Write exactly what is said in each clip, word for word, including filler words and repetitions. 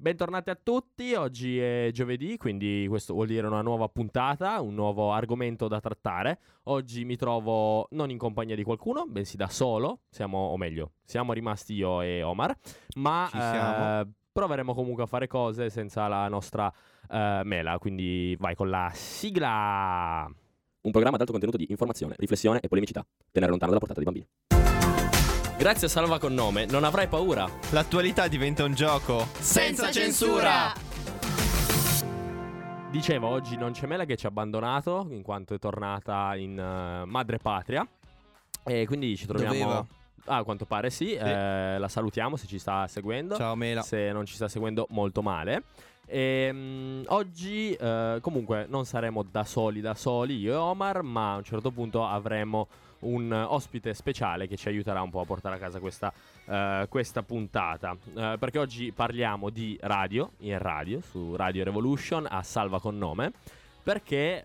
Bentornati a tutti, oggi è giovedì, quindi questo vuol dire una nuova puntata, un nuovo argomento da trattare. Oggi mi trovo non in compagnia di qualcuno, bensì da solo, siamo, o meglio, siamo rimasti io e Omar, ma Ci siamo. eh, proveremo comunque a fare cose senza la nostra eh, mela, quindi vai con la sigla! Un programma ad alto contenuto di informazione, riflessione e polemicità. Tenere lontano dalla portata dei bambini. Grazie a Salva con nome, non avrai paura. L'attualità diventa un gioco senza censura. Dicevo, oggi non c'è Mela che ci ha abbandonato in quanto è tornata in uh, madrepatria e quindi ci troviamo... Doveva. Ah, a quanto pare sì, Sì. Eh, la salutiamo se ci sta seguendo. Ciao Mela. Se non ci sta seguendo, molto male. E, mh, oggi eh, comunque non saremo da soli da soli io e Omar, ma a un certo punto avremo un ospite speciale che ci aiuterà un po' a portare a casa questa, uh, questa puntata, uh, perché oggi parliamo di radio, in radio, su Radio Revolution, a Salva con nome, perché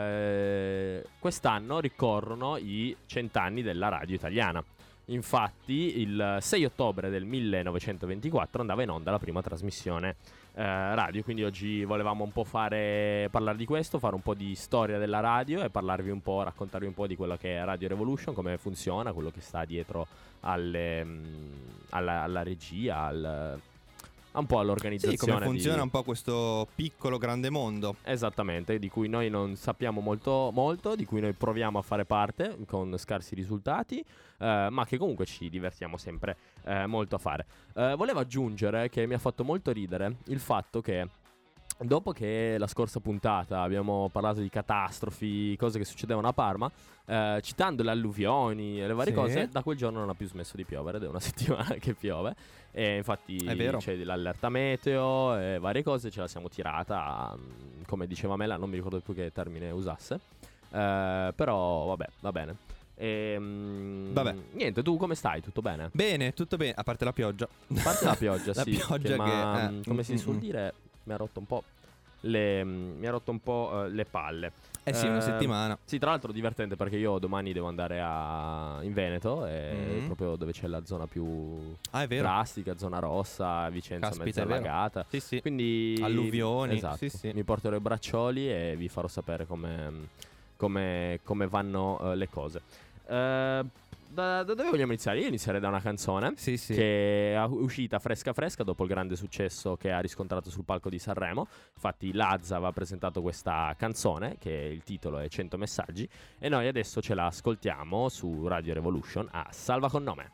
uh, quest'anno ricorrono i cent'anni della radio italiana. Infatti il sei ottobre del millenovecentoventiquattro andava in onda la prima trasmissione eh, radio, quindi oggi volevamo un po' fare parlare di questo, fare un po' di storia della radio e parlarvi un po', raccontarvi un po' di quello che è Radio Revolution, come funziona, quello che sta dietro alle, mh, alla, alla regia, al, un po' all'organizzazione. Sì, come funziona di... un po' questo piccolo grande mondo. Esattamente, di cui noi non sappiamo molto, molto, di cui noi proviamo a fare parte con scarsi risultati, eh, ma che comunque ci divertiamo sempre eh, molto a fare. Eh, volevo aggiungere che mi ha fatto molto ridere il fatto che dopo che la scorsa puntata abbiamo parlato di catastrofi, cose che succedevano a Parma, eh, citando le alluvioni e le varie Sì. cose, da quel giorno non ha più smesso di piovere, ed è una settimana che piove. E infatti È vero. c'è l'allerta meteo e varie cose, ce la siamo tirata, mh, come diceva Mela, non mi ricordo più che termine usasse, eh, però vabbè, va bene. E, mh, Vabbè. Niente, tu come stai? Tutto bene? Bene, tutto bene, a parte la pioggia. A parte la pioggia, La sì, pioggia che, ma, che, eh, mh, come si mm, suol mm. dire, mi ha rotto un po' le, mh, mi ha rotto un po' eh, le palle. Eh sì, una Eh, settimana. Sì, tra l'altro divertente perché io domani devo andare a... in Veneto, e Mm. proprio dove c'è la zona più Ah, è vero. drastica, zona rossa, Vicenza Caspita, mezza è vero. allagata. Sì, sì. Quindi Alluvioni, esatto. sì, sì. Mi porterò i braccioli e vi farò sapere come, come, come vanno eh, le cose. Eh, da, da dove vogliamo iniziare? Io inizierei da una canzone Sì, sì. che è uscita fresca fresca dopo il grande successo che ha riscontrato sul palco di Sanremo. Infatti Lazza aveva presentato questa canzone, che il titolo è cento messaggi, e noi adesso ce la ascoltiamo su Radio Revolution a Salva con nome.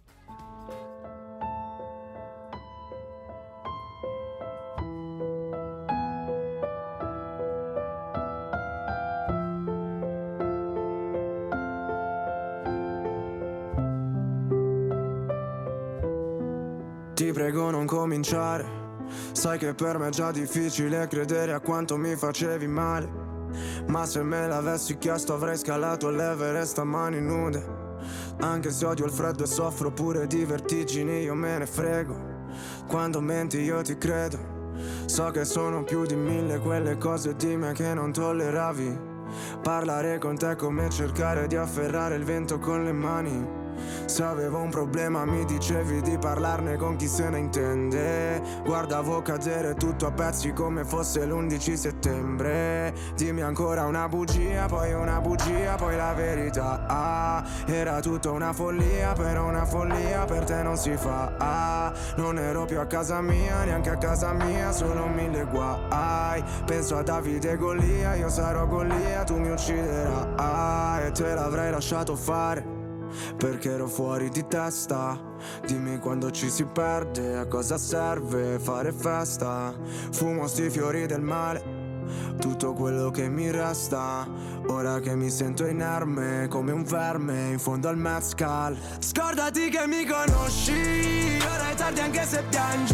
Ti prego non cominciare, sai che per me è già difficile credere a quanto mi facevi male. Ma se me l'avessi chiesto avrei scalato l'Everest a mani nude. Anche se odio il freddo e soffro pure di vertigini, io me ne frego. Quando menti io ti credo. So che sono più di mille quelle cose di me che non tolleravi. Parlare con te è come cercare di afferrare il vento con le mani. Se avevo un problema mi dicevi di parlarne con chi se ne intende. Guardavo cadere tutto a pezzi come fosse l'undici settembre. Dimmi ancora una bugia, poi una bugia, poi la verità. Ah, era tutta una follia, però una follia per te non si fa. Ah, non ero più a casa mia, neanche a casa mia, solo mille guai. Penso a Davide e Golia, io sarò Golia, tu mi ucciderai. Ah, e te l'avrei lasciato fare perché ero fuori di testa. Dimmi quando ci si perde, a cosa serve fare festa. Fumo sti fiori del male, tutto quello che mi resta. Ora che mi sento inerme come un verme in fondo al mezcal. Scordati che mi conosci, ora è tardi anche se piangi.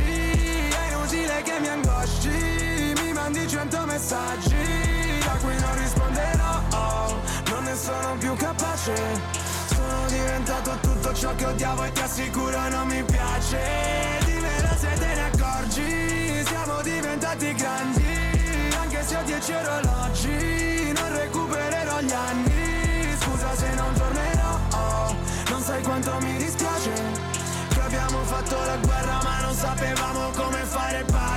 È inutile che mi angosci, mi mandi cento messaggi a cui non risponderò, oh, non ne sono più capace. Sono diventato tutto ciò che odiavo e ti assicuro non mi piace. Dimmelo se te ne accorgi, siamo diventati grandi. Anche se ho dieci orologi, non recupererò gli anni. Scusa se non tornerò, oh, non sai quanto mi dispiace che abbiamo fatto la guerra ma non sapevamo come fare pace.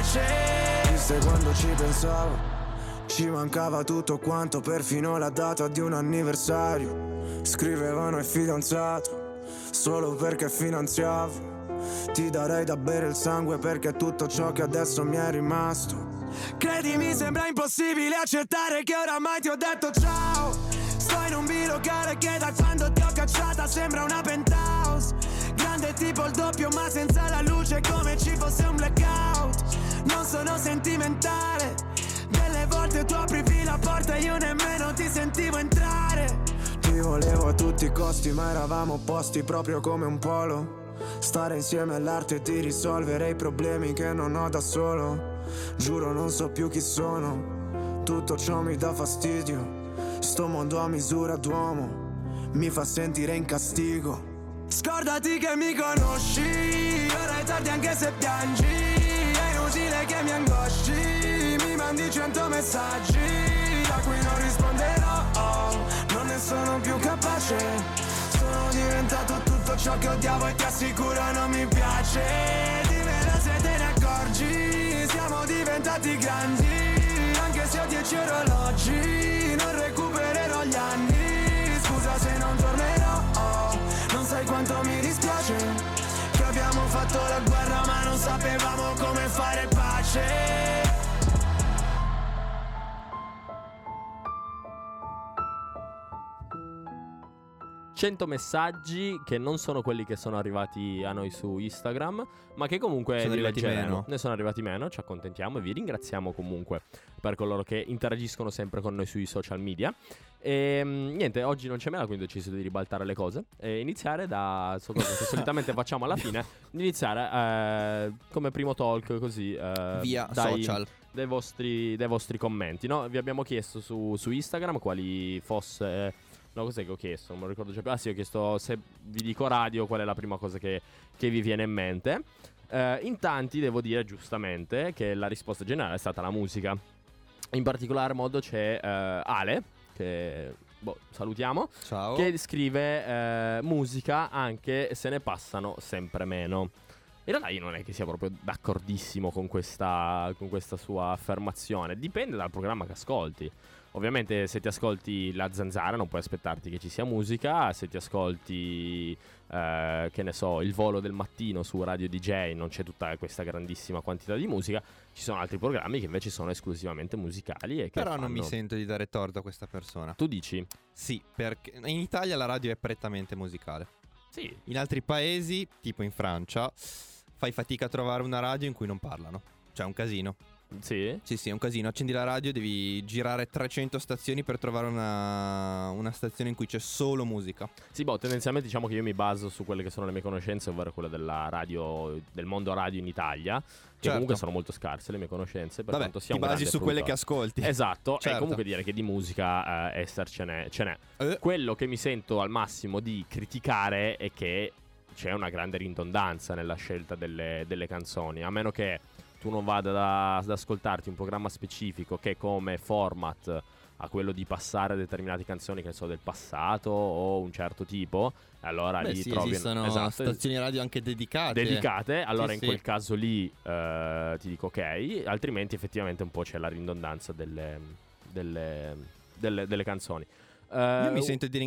piace. Triste quando ci pensavo, ci mancava tutto quanto, perfino la data di un anniversario. Scrivevano il fidanzato solo perché finanziavo. Ti darei da bere il sangue perché è tutto ciò che adesso mi è rimasto. Credimi, sembra impossibile accettare che oramai ti ho detto ciao. Sto in un bilocale che da quando ti ho cacciata sembra una penthouse. Grande tipo il doppio ma senza la luce, come ci fosse un blackout. Non sono sentimentale, delle volte tu aprivi la porta e io nemmeno ti sentivo entrare. Ti volevo a tutti i costi ma eravamo opposti proprio come un polo. Stare insieme all'arte di risolvere i problemi che non ho da solo. Giuro non so più chi sono, tutto ciò mi dà fastidio. Sto mondo a misura d'uomo mi fa sentire in castigo. Scordati che mi conosci, ora è tardi anche se piangi. È inutile che mi angosci, mi mandi cento messaggi da cui non risponderò, oh, non ne sono più capace. Sono diventato tutto ciò che odiavo e ti assicuro non mi piace. Dimmelo se te ne accorgi, siamo diventati grandi. Anche se ho dieci orologi, non recupererò gli anni. Scusa se non tornerò, oh, non sai quanto mi dispiace che abbiamo fatto la guerra ma non sapevamo come fare pace. cento messaggi che non sono quelli che sono arrivati a noi su Instagram, ma che comunque sono li arrivati leggeremo. meno. Ne sono arrivati meno, ci accontentiamo e vi ringraziamo comunque per coloro che interagiscono sempre con noi sui social media. E niente, oggi non c'è mela, quindi ho deciso di ribaltare le cose e iniziare da so cosa che solitamente facciamo alla fine, iniziare eh, come primo talk così eh, Via dai, social. dai vostri, dai vostri commenti, no? Vi abbiamo chiesto su, su Instagram quali fosse... No, cos'è che ho chiesto? Non me lo ricordo già più. Ah sì, ho chiesto se vi dico radio qual è la prima cosa che, che vi viene in mente. eh, In tanti devo dire giustamente che la risposta generale è stata la musica. In particolar modo c'è eh, Ale, che boh, salutiamo, Ciao. che scrive eh, musica anche se ne passano sempre meno. In realtà io non è che sia proprio d'accordissimo con questa, con questa sua affermazione. Dipende dal programma che ascolti. Ovviamente se ti ascolti La Zanzara non puoi aspettarti che ci sia musica. Se ti ascolti, eh, che ne so, Il Volo del Mattino su Radio D J non c'è tutta questa grandissima quantità di musica. Ci sono altri programmi che invece sono esclusivamente musicali e che Però fanno... non mi sento di dare torto a questa persona. Tu dici? Sì, perché in Italia la radio è prettamente musicale. Sì. In altri paesi, tipo in Francia, fai fatica a trovare una radio in cui non parlano. Cioè è un casino. Sì? Sì, sì, è un casino. Accendi la radio, devi girare trecento stazioni per trovare una, una stazione in cui c'è solo musica. Sì, boh, tendenzialmente diciamo che io mi baso su quelle che sono le mie conoscenze, ovvero quelle della radio, del mondo radio in Italia, che Certo. comunque sono molto scarse le mie conoscenze, per Vabbè, quanto sia ti un basi grande su quelle che fruitore. ascolti. Esatto, Certo. e comunque dire che di musica eh, essercene ce n'è. Eh. Quello che mi sento al massimo di criticare è che c'è una grande ridondanza nella scelta delle, delle canzoni, a meno che tu non vada da, ad ascoltarti un programma specifico che come format ha quello di passare determinate canzoni, che ne so, del passato o un certo tipo, allora Beh, lì sì, trovi esistono esatto, stazioni radio anche dedicate. dedicate, allora Sì, in sì. quel caso lì eh, ti dico ok, altrimenti effettivamente un po' c'è la ridondanza delle, delle, delle, delle canzoni. Eh, Io mi sento di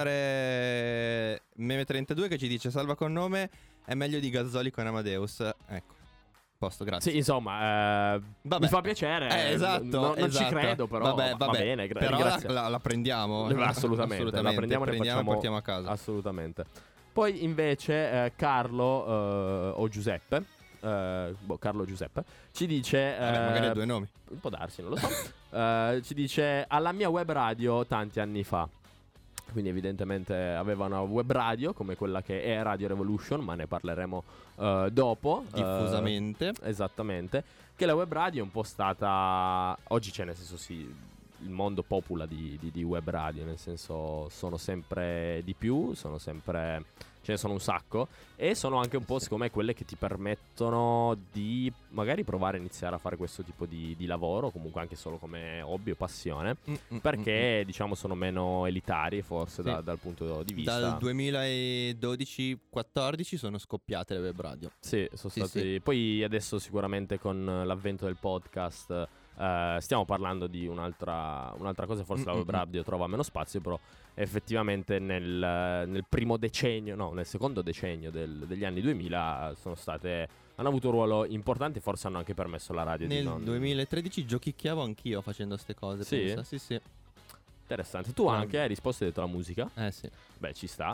ringraziare Meme trentadue che ci dice salva con nome, è meglio di Gazzoli con Amadeus. Ecco, posto, grazie. Sì, insomma, eh, Vabbè. mi fa piacere. Eh, esatto, no- non ci esatto. credo, però Vabbè, va vabbè. bene. gra- Però la, ringrazio. la- la prendiamo. Assolutamente, la prendiamo e ne prendiamo facciamo- e portiamo a casa. Assolutamente. Poi invece eh, Carlo eh, o Giuseppe, eh, boh, Carlo Giuseppe, ci dice... Vabbè, eh, magari ha due nomi. può darsi, non lo so. Eh, ci dice alla mia web radio tanti anni fa. Quindi evidentemente aveva una web radio come quella che è Radio Revolution, ma ne parleremo eh, dopo. eh, Diffusamente. esattamente. Che la web radio è un po' stata... Oggi c'è, nel senso sì, il mondo popula di, di, di web radio, nel senso sono sempre di più, sono sempre ce ne sono un sacco. E sono anche un po' secondo me quelle che ti permettono di magari provare a iniziare a fare questo tipo di, di lavoro, comunque anche solo come hobby o passione, Mm, mm, perché mm, diciamo sono meno elitari forse Sì. da- dal punto di mm. vista. Dal duemiladodici quattordici sono scoppiate le web radio. Sì, sono Sì, stati. Poi adesso sicuramente con l'avvento del podcast eh, stiamo parlando di un'altra, un'altra cosa, forse la web Mm-mm. radio trova meno spazio, però effettivamente nel, nel primo decennio, no, nel secondo decennio del- degli anni duemila sono state, hanno avuto un ruolo importante, forse hanno anche permesso alla radio di Nel non... duemilatredici giochicchiavo anch'io facendo ste cose. Sì? pensa. Sì, sì. Interessante. Tu No. anche hai risposto e hai detto la musica? Eh sì. Beh, ci sta.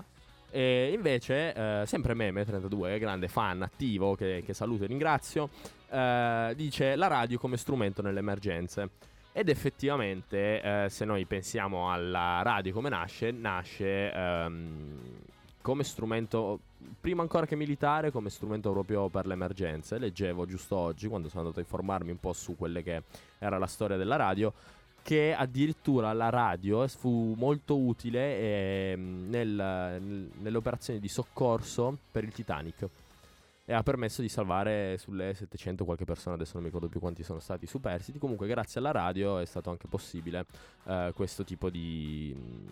E invece, eh, sempre Meme trentadue, grande fan attivo che, che saluto e ringrazio, eh, dice la radio come strumento nelle emergenze. Ed effettivamente, eh, se noi pensiamo alla radio come nasce, nasce ehm, come strumento, prima ancora che militare, come strumento proprio per le emergenze. Leggevo giusto oggi, quando sono andato a informarmi un po' su quelle che era la storia della radio, che addirittura la radio fu molto utile ehm, nel- nel- nelle operazioni di soccorso per il Titanic e ha permesso di salvare sulle settecento qualche persona, adesso non mi ricordo più quanti sono stati superstiti. Comunque grazie alla radio è stato anche possibile eh, questo tipo di,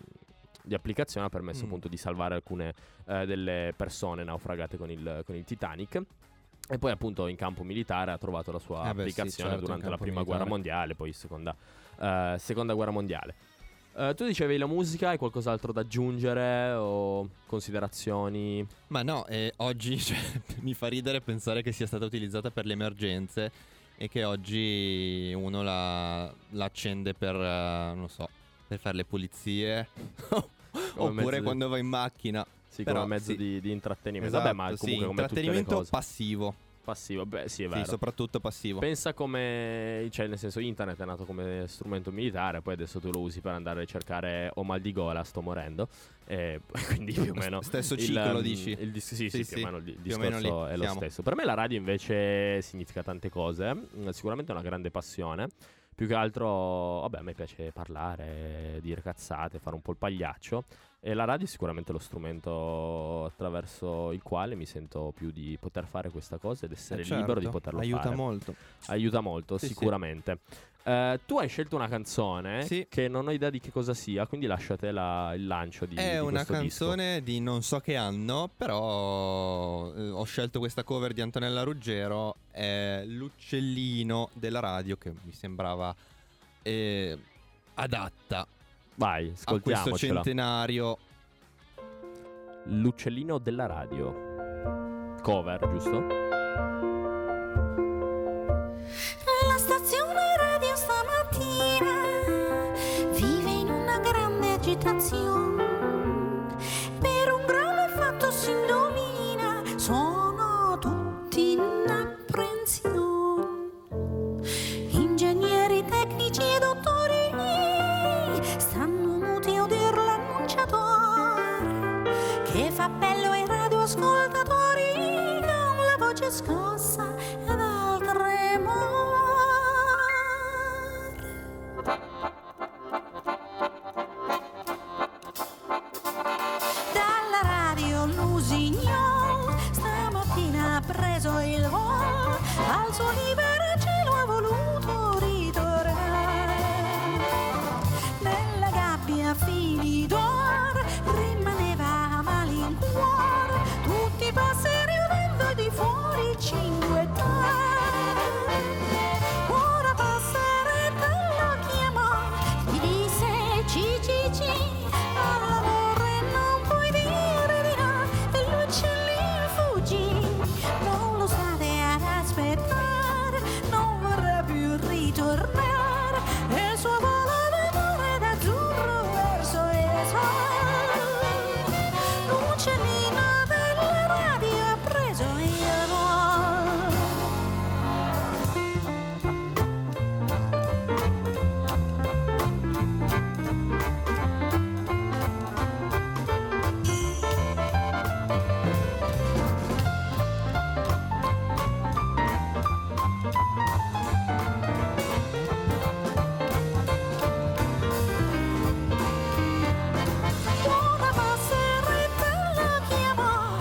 di applicazione, ha permesso Mm. appunto di salvare alcune eh, delle persone naufragate con il, con il Titanic. E poi appunto in campo militare ha trovato la sua Eh beh, sì, applicazione certo, in durante la campo prima militare. guerra mondiale, poi seconda, eh, seconda guerra mondiale. Eh, tu dicevi la musica, hai qualcos'altro da aggiungere o considerazioni? Ma no, eh, oggi cioè, mi fa ridere pensare che sia stata utilizzata per le emergenze e che oggi uno la, la accende per, eh, non so, per fare le pulizie mezzo oppure di- quando va in macchina. Sì, Però, come mezzo sì. di, di intrattenimento. Esatto, Vabbè, ma sì, comunque come tutte le intrattenimento cose. passivo. Passivo, beh, sì, è Sì, vero. soprattutto passivo. Pensa come, cioè nel senso internet è nato come strumento militare, poi adesso tu lo usi per andare a ricercare ho mal di gola, sto morendo, e quindi più o meno Stesso il, ciclo, um, dici? il dis- sì, sì, Sì, più sì, o meno il di- più o discorso meno lì è lo siamo. stesso. Per me la radio invece significa tante cose, mm, sicuramente è una grande passione. Più che altro, vabbè, a me piace parlare, dire cazzate, fare un po' il pagliaccio. E la radio è sicuramente lo strumento attraverso il quale mi sento più di poter fare questa cosa ed essere Eh, certo, libero di poterlo aiuta fare. molto. Aiuta molto, Sì, sicuramente. Eh, tu hai scelto una canzone Sì. che non ho idea di che cosa sia, quindi lasciate la- il lancio di, È di una questo canzone di non so che anno, però eh, ho scelto questa cover di Antonella Ruggero, è L'uccellino della radio, che mi sembrava eh, adatta disco. Vai, a questo ascoltiamocela. centenario. L'uccellino della radio. Cover, giusto? La stazione radio stamattina vive in una grande agitazione. Per un grave fatto si indovina, sono tutti in apprensione. Ingegneri, tecnici e dottori stanno muti a udir l'annunciatore che fa appello ai radioascoltatori con la voce scossa ed al tremore. Dalla radio l'usignol stamattina ha preso il vol, al suo libero cielo ha voluto ritornare. Nella gabbia fili d'oro rimaneva a malincuore, tutti i passeri udendo di fuori cinguettare. Ora passeretta lo chiamò, gli disse ci ci ci, all'amore non puoi dire di no, e l'uccellino fuggì. Non lo state ad aspettare, non vorrà più ritornare, e il suo volo d'amore d'azzurro verso il sole. L'uccellino della radio ha preso il volo. Una passeretta lo chiamò,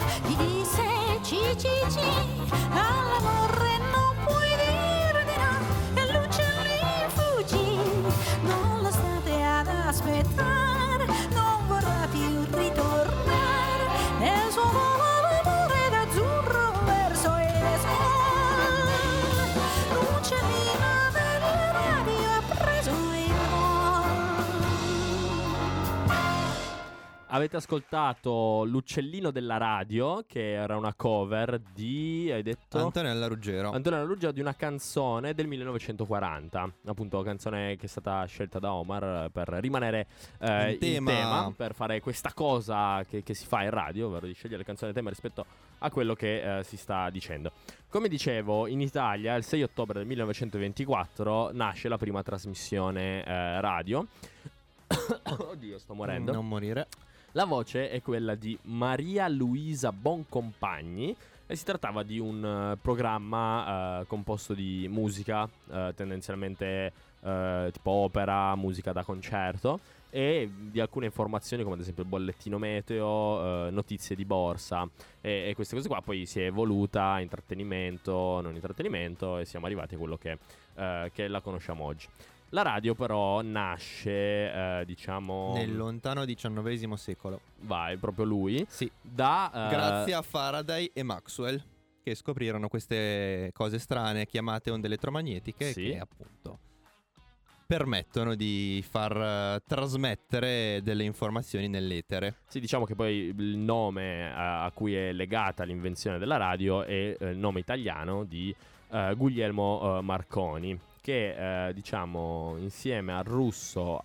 avete ascoltato L'uccellino della radio, che era una cover di, hai detto? Antonella Ruggero. Antonella Ruggero, di una canzone del millenovecentoquaranta, appunto canzone che è stata scelta da Omar per rimanere eh, In tema. in tema, per fare questa cosa che, che si fa in radio, ovvero di scegliere le canzoni a tema rispetto a quello che eh, si sta dicendo. Come dicevo, in Italia il sei ottobre del millenovecentoventiquattro nasce la prima trasmissione eh, radio. Oddio, sto morendo. Non morire. La voce è quella di Maria Luisa Boncompagni e si trattava di un uh, programma uh, composto di musica, uh, tendenzialmente uh, tipo opera, musica da concerto, e di alcune informazioni come ad esempio il bollettino meteo, uh, notizie di borsa e, e queste cose qua. Poi si è evoluta intrattenimento, non intrattenimento, e siamo arrivati a quello che, uh, che la conosciamo oggi. La radio però nasce, eh, diciamo... nel lontano diciannovesimo secolo. Vai, proprio lui. Sì. Da, eh, Grazie a Faraday e Maxwell, che scoprirono queste cose strane chiamate onde elettromagnetiche, Sì. che appunto permettono di far uh, trasmettere delle informazioni nell'etere. Sì, diciamo che poi il nome a, a cui è legata l'invenzione della radio è eh, il nome italiano di eh, Guglielmo eh, Marconi, che eh, diciamo insieme al russo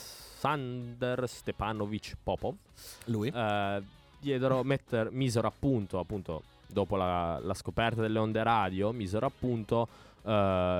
Alexander Stepanovich Popov Lui. eh, diedero, metter, misero a punto, appunto dopo la, la scoperta delle onde radio, misero a punto eh,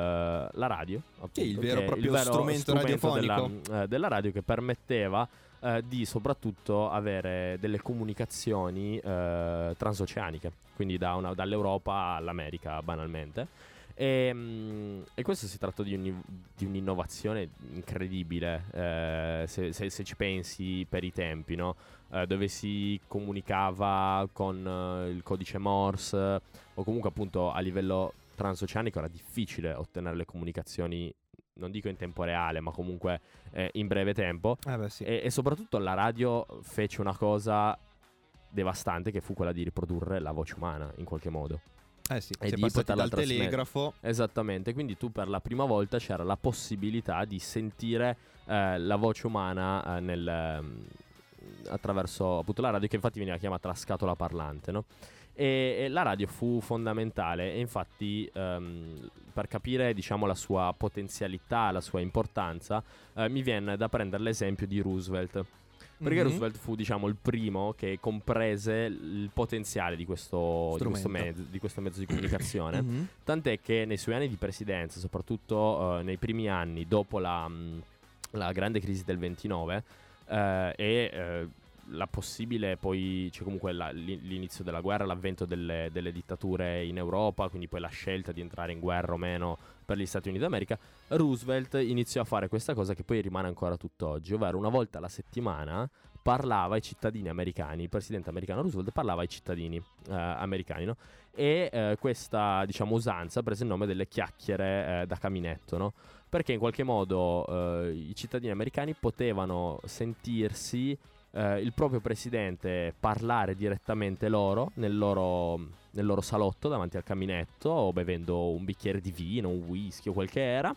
la radio, appunto, Sì, il vero che è proprio strumento radiofonico. della, eh, della radio, che permetteva eh, di soprattutto avere delle comunicazioni eh, transoceaniche, quindi da una, dall'Europa all'America banalmente. E, mm, e questo si tratta di, un, di un'innovazione incredibile, eh, se, se, se ci pensi per i tempi, no? Eh, dove si comunicava con eh, il codice Morse, o comunque appunto a livello transoceanico era difficile ottenere le comunicazioni, non dico in tempo reale, ma comunque eh, in breve tempo. Eh beh, sì. e, e soprattutto la radio fece una cosa devastante, che fu quella di riprodurre la voce umana in qualche modo. Eh sì, E si è di passati poterla dal trasmettere. telegrafo. Esattamente, quindi tu per la prima volta c'era la possibilità di sentire eh, la voce umana eh, nel, ehm, attraverso appunto la radio, che infatti veniva chiamata la scatola parlante, no? E, e la radio fu fondamentale, e infatti ehm, per capire diciamo la sua potenzialità, la sua importanza, eh, mi viene da prendere l'esempio di Roosevelt. Perché Mhm. Roosevelt fu, diciamo, il primo che comprese il potenziale di questo, di questo, Strumento. mezzo, di questo mezzo di comunicazione. Mhm. Tant'è che nei suoi anni di presidenza, soprattutto eh, nei primi anni dopo la, mh, la grande crisi del ventinove eh, e eh, la possibile poi, cioè comunque la- l'i- l'inizio della guerra, l'avvento delle, delle dittature in Europa, quindi poi la scelta di entrare in guerra o meno per gli Stati Uniti d'America, Roosevelt iniziò a fare questa cosa che poi rimane ancora tutt'oggi, ovvero una volta alla settimana parlava ai cittadini americani. Il presidente americano Roosevelt parlava ai cittadini eh, americani, no? E eh, questa, diciamo, usanza prese il nome delle chiacchiere eh, da caminetto, no? Perché in qualche modo eh, i cittadini americani potevano sentirsi eh, il proprio presidente parlare direttamente loro nel loro, nel loro salotto davanti al caminetto, o bevendo un bicchiere di vino, un whisky o quel che era,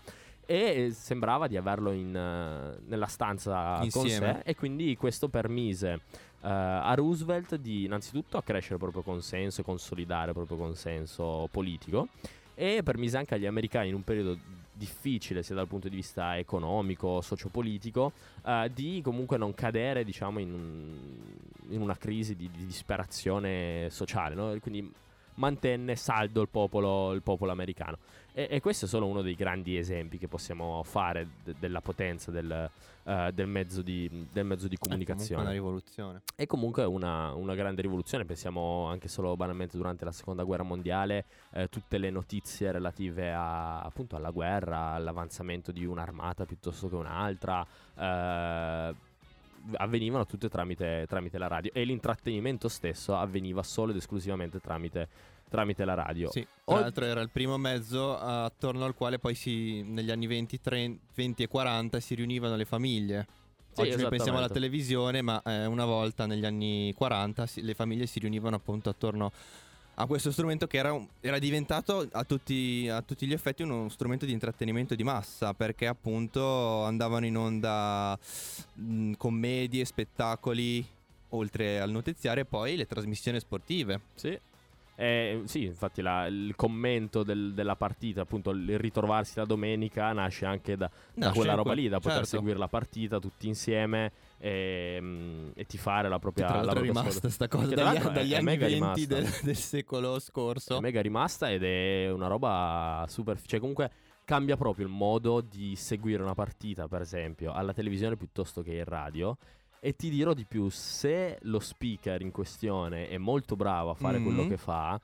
e sembrava di averlo in, eh, nella stanza con Insieme. sé, e quindi questo permise eh, a Roosevelt di innanzitutto accrescere il proprio consenso e consolidare il proprio consenso politico, e permise anche agli americani, in un periodo difficile sia dal punto di vista economico, sociopolitico, eh, di comunque non cadere, diciamo, in, un- in una crisi di, di disperazione sociale, no? Quindi mantenne saldo il popolo, il popolo americano. E, e questo è solo uno dei grandi esempi che possiamo fare de- della potenza del, eh, del mezzo di, del mezzo di È comunque comunicazione. una rivoluzione. È comunque una, una grande rivoluzione. Pensiamo anche solo banalmente durante la seconda guerra mondiale, eh, tutte le notizie relative a, appunto alla guerra, all'avanzamento di un'armata piuttosto che un'altra, eh, avvenivano tutte tramite, tramite la radio, e l'intrattenimento stesso avveniva solo ed esclusivamente tramite, tramite la radio. Sì, tra Ol- l'altro era il primo mezzo eh, attorno al quale poi si, negli anni venti, trenta, venti e quaranta si riunivano le famiglie. Sì, Oggi noi pensiamo alla esattamente. televisione, ma eh, una volta negli anni quaranta si- le famiglie si riunivano appunto attorno a questo strumento che era, un- era diventato a tutti, a tutti gli effetti uno strumento di intrattenimento di massa, perché appunto andavano in onda mh, commedie, spettacoli oltre al notiziario, poi le trasmissioni sportive. Sì. Eh, sì, infatti la, il commento del, della partita, appunto il ritrovarsi la domenica nasce anche da, da Nasce quella que- roba lì, da poter certo. seguire la partita tutti insieme e, mm, e tifare la propria, Tra la l'altro è propria rimasta squadra. sta cosa Che tra dagli, l'altro è- dagli è anni mega venti rimasta. del, del secolo scorso. È mega rimasta ed è una roba super, cioè comunque cambia proprio il modo di seguire una partita, per esempio, alla televisione piuttosto che in radio. E ti dirò di più, se lo speaker in questione è molto bravo a fare Mm. quello che fa,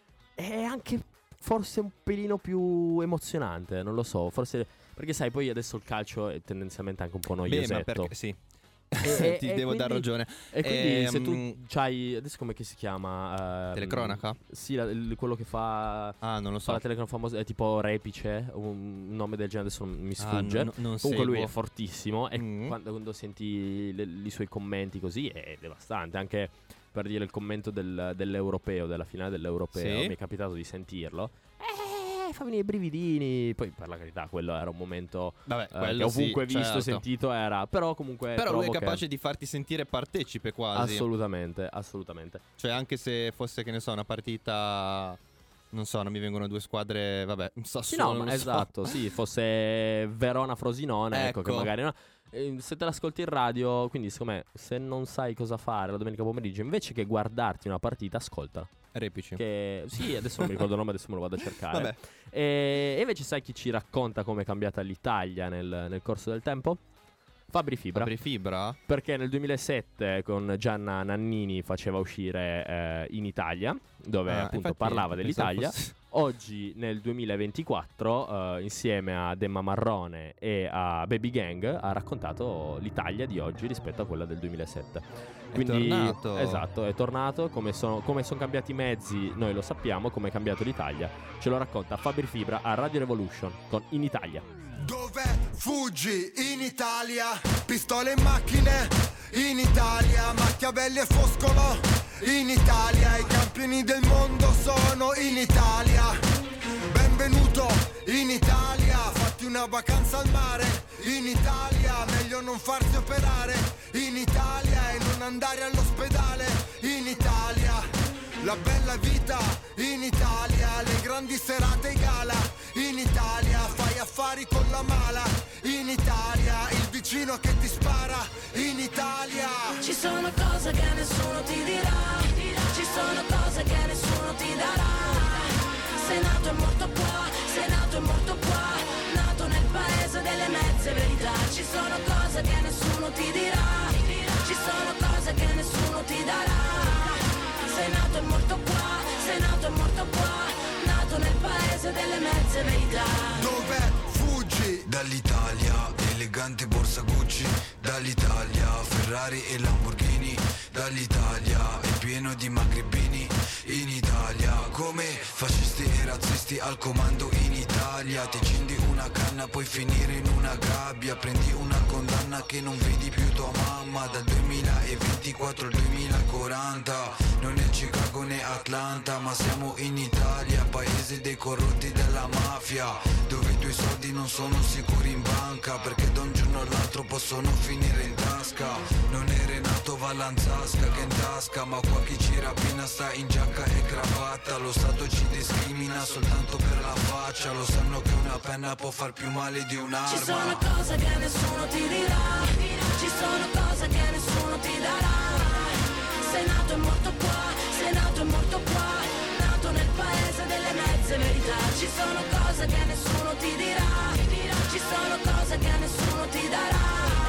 è anche forse un pelino più emozionante, non lo so, forse perché sai, poi adesso il calcio è tendenzialmente anche un po' Beh, noiosetto. ma perché sì. E- Ti e devo dar quindi- ragione. E quindi se tu Ehm, c'hai, adesso come che si chiama? Ehm, Telecronaca? Sì, la- il- quello che fa, Ah, non lo fa so. la telecronaca famosa, è tipo Repice, un nome del genere, adesso non mi Ah, sfugge. no, no, non Comunque lui seguo. è fortissimo e Mm. quando, quando senti le- i suoi commenti così è devastante. Anche per dire il commento del- dell'europeo, della finale dell'europeo, Sì. mi è capitato di sentirlo. Eh, fa venire i brividini. Poi per la carità, quello era un momento Vabbè, eh, che quello sì, ovunque visto, certo. sentito era. Però comunque Però lui è trovo che- capace di farti sentire partecipe quasi. Assolutamente, assolutamente. Cioè anche se fosse, che ne so, una partita, non so, non mi vengono due squadre, vabbè, un Sì, Sassuolo, no, non ma lo so. esatto, sì, fosse Verona-Frosinone, ecco, che Ecco. magari no. Eh, Se te l'ascolti in radio, quindi secondo me, se non sai cosa fare la domenica pomeriggio, invece che guardarti una partita, ascoltala. Repici. Che sì, adesso non mi ricordo il nome, adesso me lo vado a cercare. Vabbè. E, e invece sai chi ci racconta come è cambiata l'Italia nel, nel corso del tempo? Fabri Fibra. Fabri Fibra? Perché nel duemilasette con Gianna Nannini faceva uscire eh, In Italia, dove Ah, appunto infatti parlava pensavo dell'Italia. fosse- Oggi nel duemilaventiquattro, eh, insieme a Demma Marrone e a Baby Gang, ha raccontato l'Italia di oggi rispetto a quella del duemilasette. Quindi, tornato. esatto, è tornato. Come sono, come sono cambiati i mezzi, noi lo sappiamo. Come è cambiato l'Italia, ce lo racconta Fabri Fibra a Radio Revolution con In Italia. Dove fuggi? In Italia. Pistole in macchine. In Italia. Machiavelli e Foscolo. In Italia. I campioni del mondo sono in Italia. Benvenuto in Italia. Fatti una vacanza al mare. In Italia. Meglio non farsi operare. In Italia. E non andare all'ospedale. In Italia. La bella vita in Italia, le grandi serate e gala in Italia, fai affari con la mala in Italia, il vicino che ti spara in Italia. Ci sono cose che nessuno ti dirà, ci sono cose che nessuno ti darà. Sei nato e morto qua, sei nato e morto qua, nato nel paese delle mezze verità. Ci sono cose che nessuno ti dirà, ci sono cose che nessuno ti darà. Sei nato e morto qua, sei nato e morto qua, nato nel paese delle mezze verità. Dove fuggi? Dall'Italia, elegante borsa Gucci. Dall'Italia, Ferrari e Lamborghini. Dall'Italia, è pieno di magrebini. In Italia, come fascisti e razzisti al comando in Italia. Ti accendi una canna, puoi finire in una gabbia. Prendi una condanna che non vedi più tua mamma. Dal duemilaventiquattro al duemilaquaranta. Non è Chicago né Atlanta, ma siamo in Italia, paese dei corrotti della mafia, dove i tuoi soldi non sono sicuri in banca, perché da un giorno all'altro possono finire in tasca. Non è Renato Vallanzasca che in tasca, ma qua chi ci rapina sta in giacca e cravatta. Lo Stato ci discrimina soltanto per la faccia, lo sanno che una penna può far più male di un'arma. Ci sono cose che nessuno ti dirà, ci sono cose che nessuno ti darà. Sei nato e morto qua, sei nato e morto qua, nato nel paese delle mezze verità. Ci sono cose che nessuno ti dirà, ci sono cose che nessuno ti darà.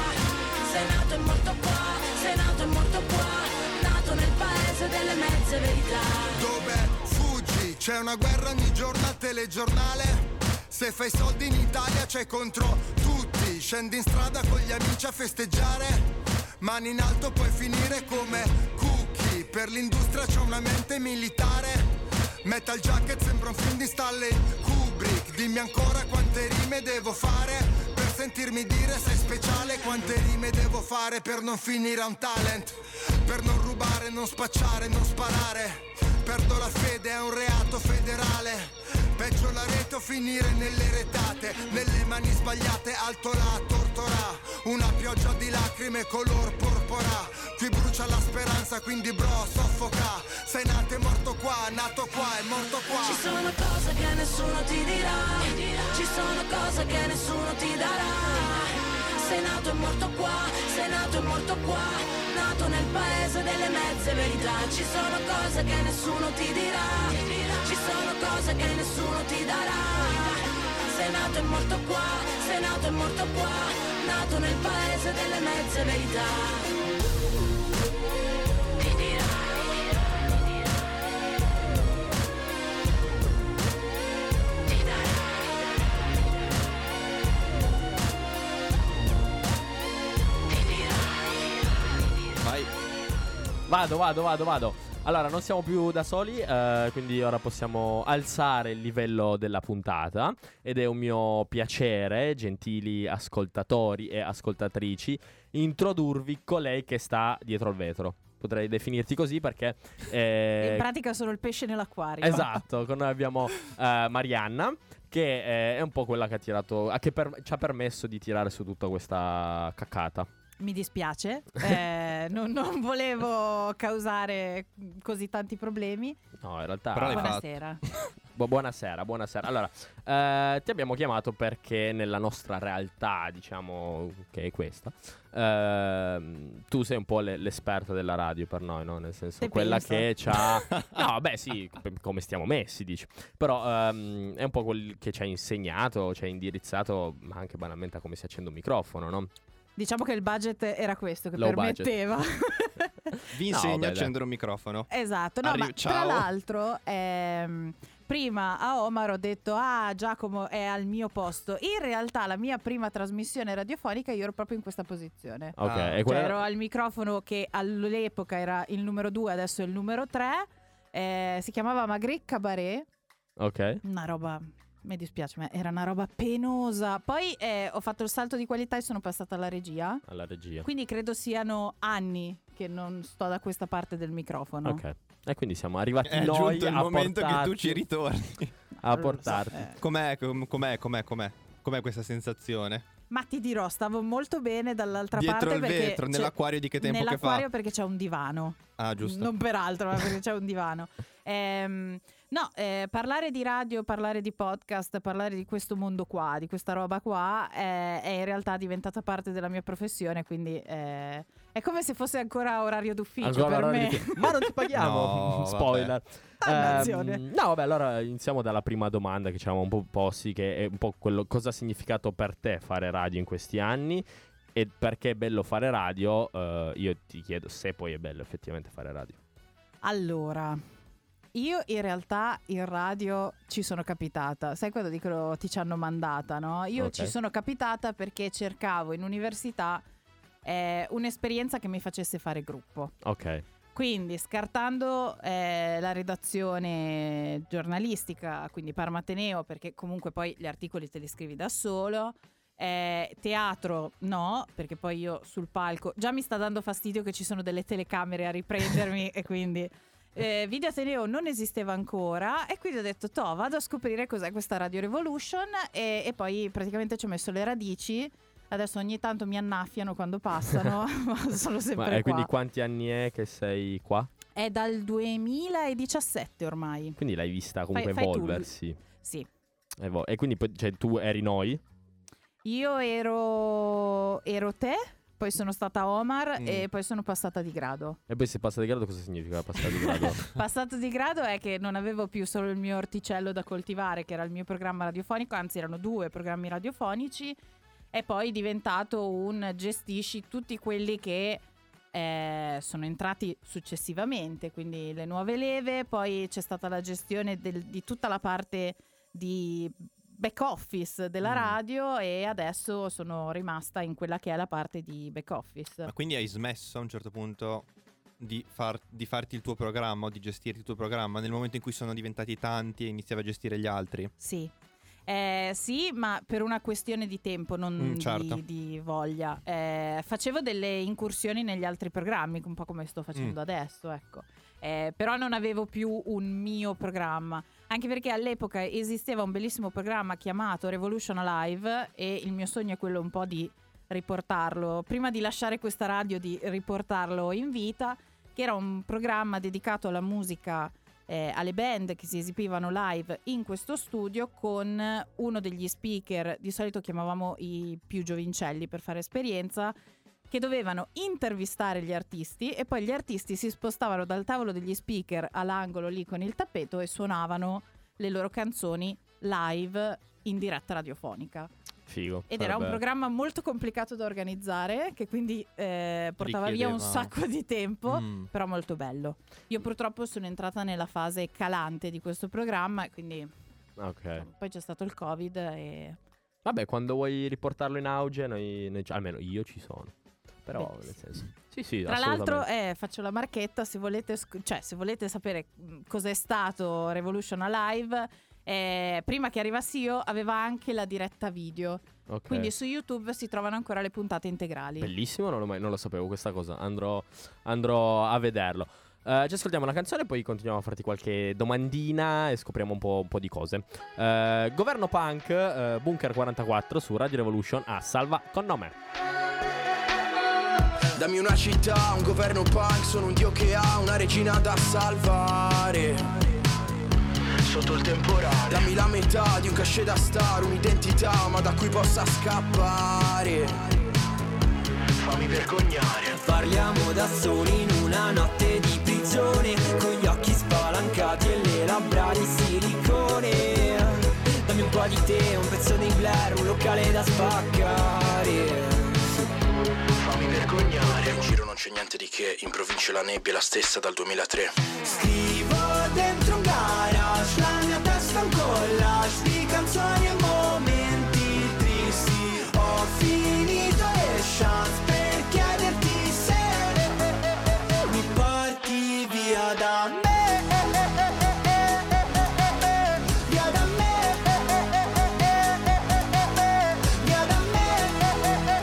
Sei nato e morto qua, sei nato e morto qua, nato nel paese delle mezze verità. Dove fuggi? C'è una guerra ogni giorno al telegiornale. Se fai soldi in Italia c'è contro tutti. Scendi in strada con gli amici a festeggiare. Mani in alto puoi finire come cookie. Per l'industria c'è una mente militare. Metal Jacket sembra un film di Stanley Kubrick. Dimmi ancora quante rime devo fare per sentirmi dire sei speciale. Quante rime devo fare per non finire a un talent, per non rubare, non spacciare, non sparare. Perdo la fede, è un reato federale. Peggio la rete o finire nelle retate, nelle mani sbagliate, alto la tortora. Una pioggia di lacrime color porpora. Qui qui brucia la speranza, quindi bro soffoca. Sei nato e morto qua, nato qua e morto qua. Ci sono cose che nessuno ti dirà, ci sono cose che nessuno ti darà. Sei nato e morto qua, sei nato e morto qua, nato nel paese delle mezze verità. Ci sono cose che nessuno ti dirà, ci sono cose che nessuno ti darà. Sei nato e morto qua, sei nato e morto qua, nato nel paese delle mezze verità. Ti dirà. Vado, vado, vado, vado. Allora, non siamo più da soli, eh, quindi ora possiamo alzare il livello della puntata. Ed è un mio piacere, gentili ascoltatori e ascoltatrici, introdurvi colei che sta dietro il vetro. Potrei definirti così perché eh, in pratica sono il pesce nell'acquario. esatto, con noi abbiamo eh, Marianna, che eh, è un po' quella che ha tirato, che per, ci ha permesso di tirare su tutta questa caccata. Mi dispiace, eh, non, non volevo causare così tanti problemi. No, in realtà Però l'hai Buonasera. Bu- buonasera, buonasera. Allora, eh, ti abbiamo chiamato perché nella nostra realtà, diciamo che è questa, ehm, tu sei un po' le- l'esperto della radio per noi, no? Nel senso, Te quella penso. che c'ha... No, beh sì, p- come stiamo messi, dici. Però ehm, è un po' quel che ci ha insegnato, ci ha indirizzato, ma anche banalmente a come si accende un microfono, no? Diciamo che il budget era questo che Low budget. permetteva. Vi No, insegno vabbè, a accendere un microfono. Esatto, no, Arri- ma tra ciao. l'altro ehm, prima a Omar ho detto ah Giacomo è al mio posto. In realtà la mia prima trasmissione radiofonica io ero proprio in questa posizione. Ok, Ah. e Cioè, quella... ero al microfono che all'epoca era il numero due, adesso è il numero tre. Eh, si chiamava Magritte Cabaret. Ok. Una roba, mi dispiace, ma era una roba penosa. Poi eh, ho fatto il salto di qualità e sono passata alla regia. Alla regia. Quindi credo siano anni che non sto da questa parte del microfono. Ok. E quindi siamo arrivati È noi giunto il a momento che tu portarti- ci ritorni. a Non lo so, portarti. eh. Com'è, com- com'è, com'è, com'è? Com'è questa sensazione? Ma ti dirò, stavo molto bene dall'altra Dietro parte il perché vetro, c'è- nell'acquario di che tempo che fa? Nell'acquario perché c'è un divano. Ah, giusto. Non per altro, ma perché c'è un divano. Ehm, no, eh, parlare di radio, parlare di podcast, parlare di questo mondo qua, di questa roba qua, eh, è in realtà diventata parte della mia professione, quindi eh, è come se fosse ancora orario d'ufficio Ancora per l'ora me. di fi- Ma non ti paghiamo. No, Spoiler. Dannazione. Ehm, no, vabbè, allora iniziamo dalla prima domanda che ci eravamo un po' posti, che è un po' quello: cosa ha significato per te fare radio in questi anni? E perché è bello fare radio? Eh, io ti chiedo se poi è bello effettivamente fare radio. Allora, io in realtà in radio ci sono capitata. Sai quando dicono ti ci hanno mandata, no? Io Ok. ci sono capitata perché cercavo in università eh, un'esperienza che mi facesse fare gruppo. Ok. Quindi scartando eh, la redazione giornalistica, quindi Parmateneo, perché comunque poi gli articoli te li scrivi da solo. Eh, teatro no, perché poi io sul palco già mi sta dando fastidio che ci sono delle telecamere a riprendermi e quindi eh, Video Ateneo non esisteva ancora e quindi ho detto toh, vado a scoprire cos'è questa Radio Revolution e, e poi praticamente ci ho messo le radici. Adesso ogni tanto mi annaffiano quando passano, ma sono sempre Ma, e qua. quindi quanti anni è che sei qua? È dal duemiladiciassette ormai. Quindi l'hai vista comunque Fai- fai tu. evolversi. Sì. Evo- e quindi poi, cioè, tu eri noi? Io ero ero te, poi sono stata Omar Mm. e poi sono passata di grado. E poi sei passata di grado, cosa significa passare di grado? Passato di grado è che non avevo più solo il mio orticello da coltivare, che era il mio programma radiofonico, anzi erano due programmi radiofonici, e poi diventato un gestisci tutti quelli che eh, sono entrati successivamente, quindi le nuove leve, poi c'è stata la gestione del- di tutta la parte di back office della Mm. radio e adesso sono rimasta in quella che è la parte di back office. Ma quindi hai smesso a un certo punto di, far- di farti il tuo programma o di gestirti il tuo programma nel momento in cui sono diventati tanti e iniziavi a gestire gli altri? Sì. Eh, sì, ma per una questione di tempo, non Mm, certo. di, di voglia. Eh, facevo delle incursioni negli altri programmi, un po' come sto facendo Mm. adesso, ecco. Eh, però non avevo più un mio programma, anche perché all'epoca esisteva un bellissimo programma chiamato Revolution Alive e il mio sogno è quello un po' di riportarlo, prima di lasciare questa radio, di riportarlo in vita, che era un programma dedicato alla musica, eh, alle band che si esibivano live in questo studio, con uno degli speaker, di solito chiamavamo i più giovincelli per fare esperienza, che dovevano intervistare gli artisti e poi gli artisti si spostavano dal tavolo degli speaker all'angolo lì con il tappeto e suonavano le loro canzoni live in diretta radiofonica. Figo. Ed era un sarebbe- programma molto complicato da organizzare, che quindi eh, portava via un Richiedeva- sacco di tempo, Mm. però molto bello. Io purtroppo sono entrata nella fase calante di questo programma e quindi Ok. poi c'è stato il Covid e Vabbè, quando vuoi riportarlo in auge, noi, noi- almeno io ci sono. Però, Bellissimo. nel senso. Sì, sì, tra l'altro assolutamente. eh, faccio la marchetta, se volete, sc- cioè, se volete sapere mh, cos'è stato Revolution Alive, eh, prima che arrivassi io aveva anche la diretta video, Ok. quindi su YouTube si trovano ancora le puntate integrali. Bellissimo, non lo, mai- non lo sapevo questa cosa. Andrò, andrò a vederlo. Eh, ci ascoltiamo la canzone e poi continuiamo a farti qualche domandina e scopriamo un po', un po' di cose. Eh, Governo Punk, eh, Bunker quarantaquattro su Radio Revolution a Salva con nome. Dammi una città, un governo punk, sono un dio che ha una regina da salvare sotto il temporale. Dammi la metà di un cachet da star, un'identità ma da cui possa scappare. Fammi vergognare. Parliamo da soli in una notte di prigione, con gli occhi spalancati e le labbra di silicone. Dammi un po' di te, un pezzo di Blair, un locale da spaccare. Fammi vergognare. In giro non c'è niente di che, in provincia la nebbia è la stessa dal duemilatré. Scrivo dentro un garage, la mia testa è un collage di canzoni e momenti tristi. Ho finito le chance per chiederti se mi porti via da me. Via da me. Via da me.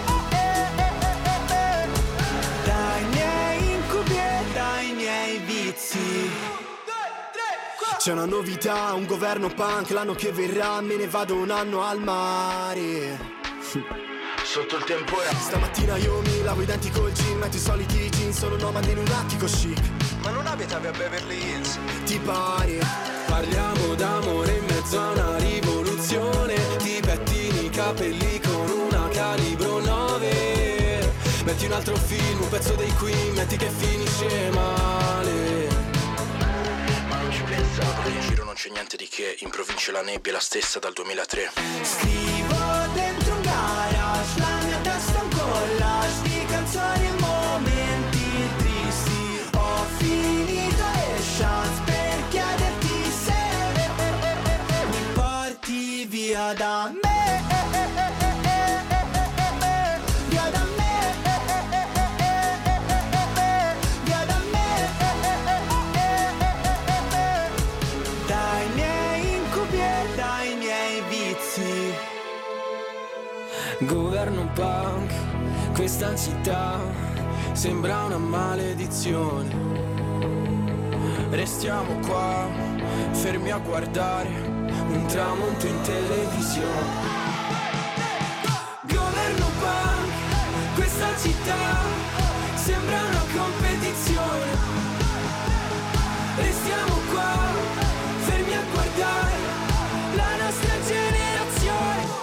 Dai miei incubi e dai miei vizi. C'è una novità, un governo punk, l'anno che verrà me ne vado un anno al mare. Sotto il temporale. Stamattina io mi lavo i denti col gin, metto i soliti jeans, sono nomade in un attico chic. Ma non abitavi a Beverly Hills? Ti pare? Parliamo d'amore in mezzo a una rivoluzione. Ti pettini i capelli con una calibro nove. Metti un altro film, un pezzo dei Queen, metti che finisce male. Ma non ci pensavo. In giro non c'è niente di che, in provincia la nebbia è la stessa dal duemilatré. Scrivo dentro un garage, la mia testa è un collage di canzoni e momenti tristi. Ho finito le chance per chiederti se mi porti via da me. Via da me. Via da me. Dai miei incubi e dai miei vizi. Governo punk, questa città sembra una maledizione. Restiamo qua, fermi a guardare un tramonto in televisione. Governo punk, questa città sembra una competizione. Restiamo qua, fermi a guardare la nostra generazione.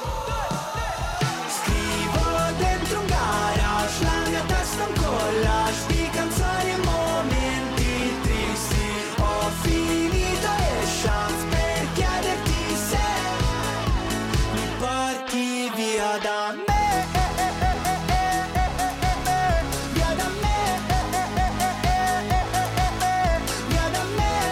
Scrivo dentro un garage, la mia testa è un collage di canzoni e momenti tristi. Ho finito le chance per chiederti se mi porti via da me. Via da me. Via da me.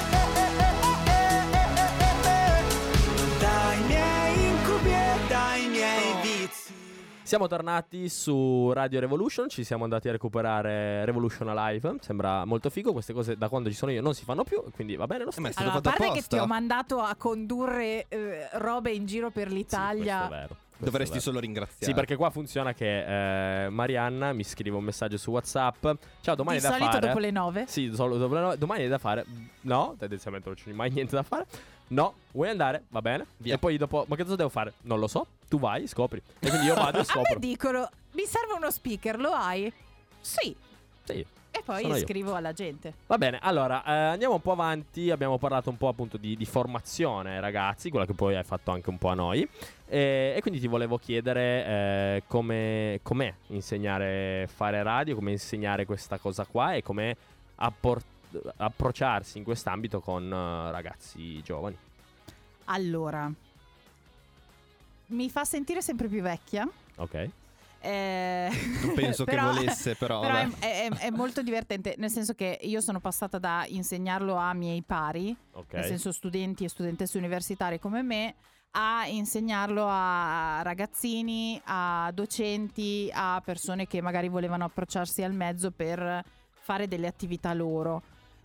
Dai miei incubi e dai miei vizi. Siamo tornati su Radio Revolution, ci siamo andati a recuperare Revolution Alive. Sembra molto figo, queste cose da quando ci sono io non si fanno più, quindi va bene lo Eh, ma è stesso. stato Allora, a fatto parte che ti apposta. ho mandato a condurre eh, robe in giro per Sì, l'Italia. questo è vero, questo Dovresti è vero. solo ringraziare. Sì, perché qua funziona che eh, Marianna mi scrive un messaggio su WhatsApp. Ciao, domani Di è da solito fare. dopo le nove. Sì, solo dopo le nove. Domani è da fare. No, tendenzialmente non c'è mai niente da fare. No, vuoi andare? Va bene. Via. E poi dopo, ma che cosa devo fare? Non lo so. Tu vai, scopri. E quindi io vado e A me scopro. dicono, mi serve uno speaker, lo hai? Sì. Sì. E poi Sono io. scrivo alla gente. Va bene, allora eh, andiamo un po' avanti. Abbiamo parlato un po' appunto di, di formazione, ragazzi, quella che poi hai fatto anche un po' a noi. E, e quindi ti volevo chiedere eh, come com'è insegnare a fare radio, come insegnare questa cosa qua e come appor- approcciarsi in quest'ambito con uh, ragazzi giovani. Allora, mi fa sentire sempre più vecchia. Ok. Eh, Non penso che però- volesse, però, però è, vabbè. è- è molto divertente, nel senso che io sono passata da insegnarlo a miei pari, Ok. nel senso studenti e studentesse universitarie come me, a insegnarlo a ragazzini, a docenti, a persone che magari volevano approcciarsi al mezzo per fare delle attività loro.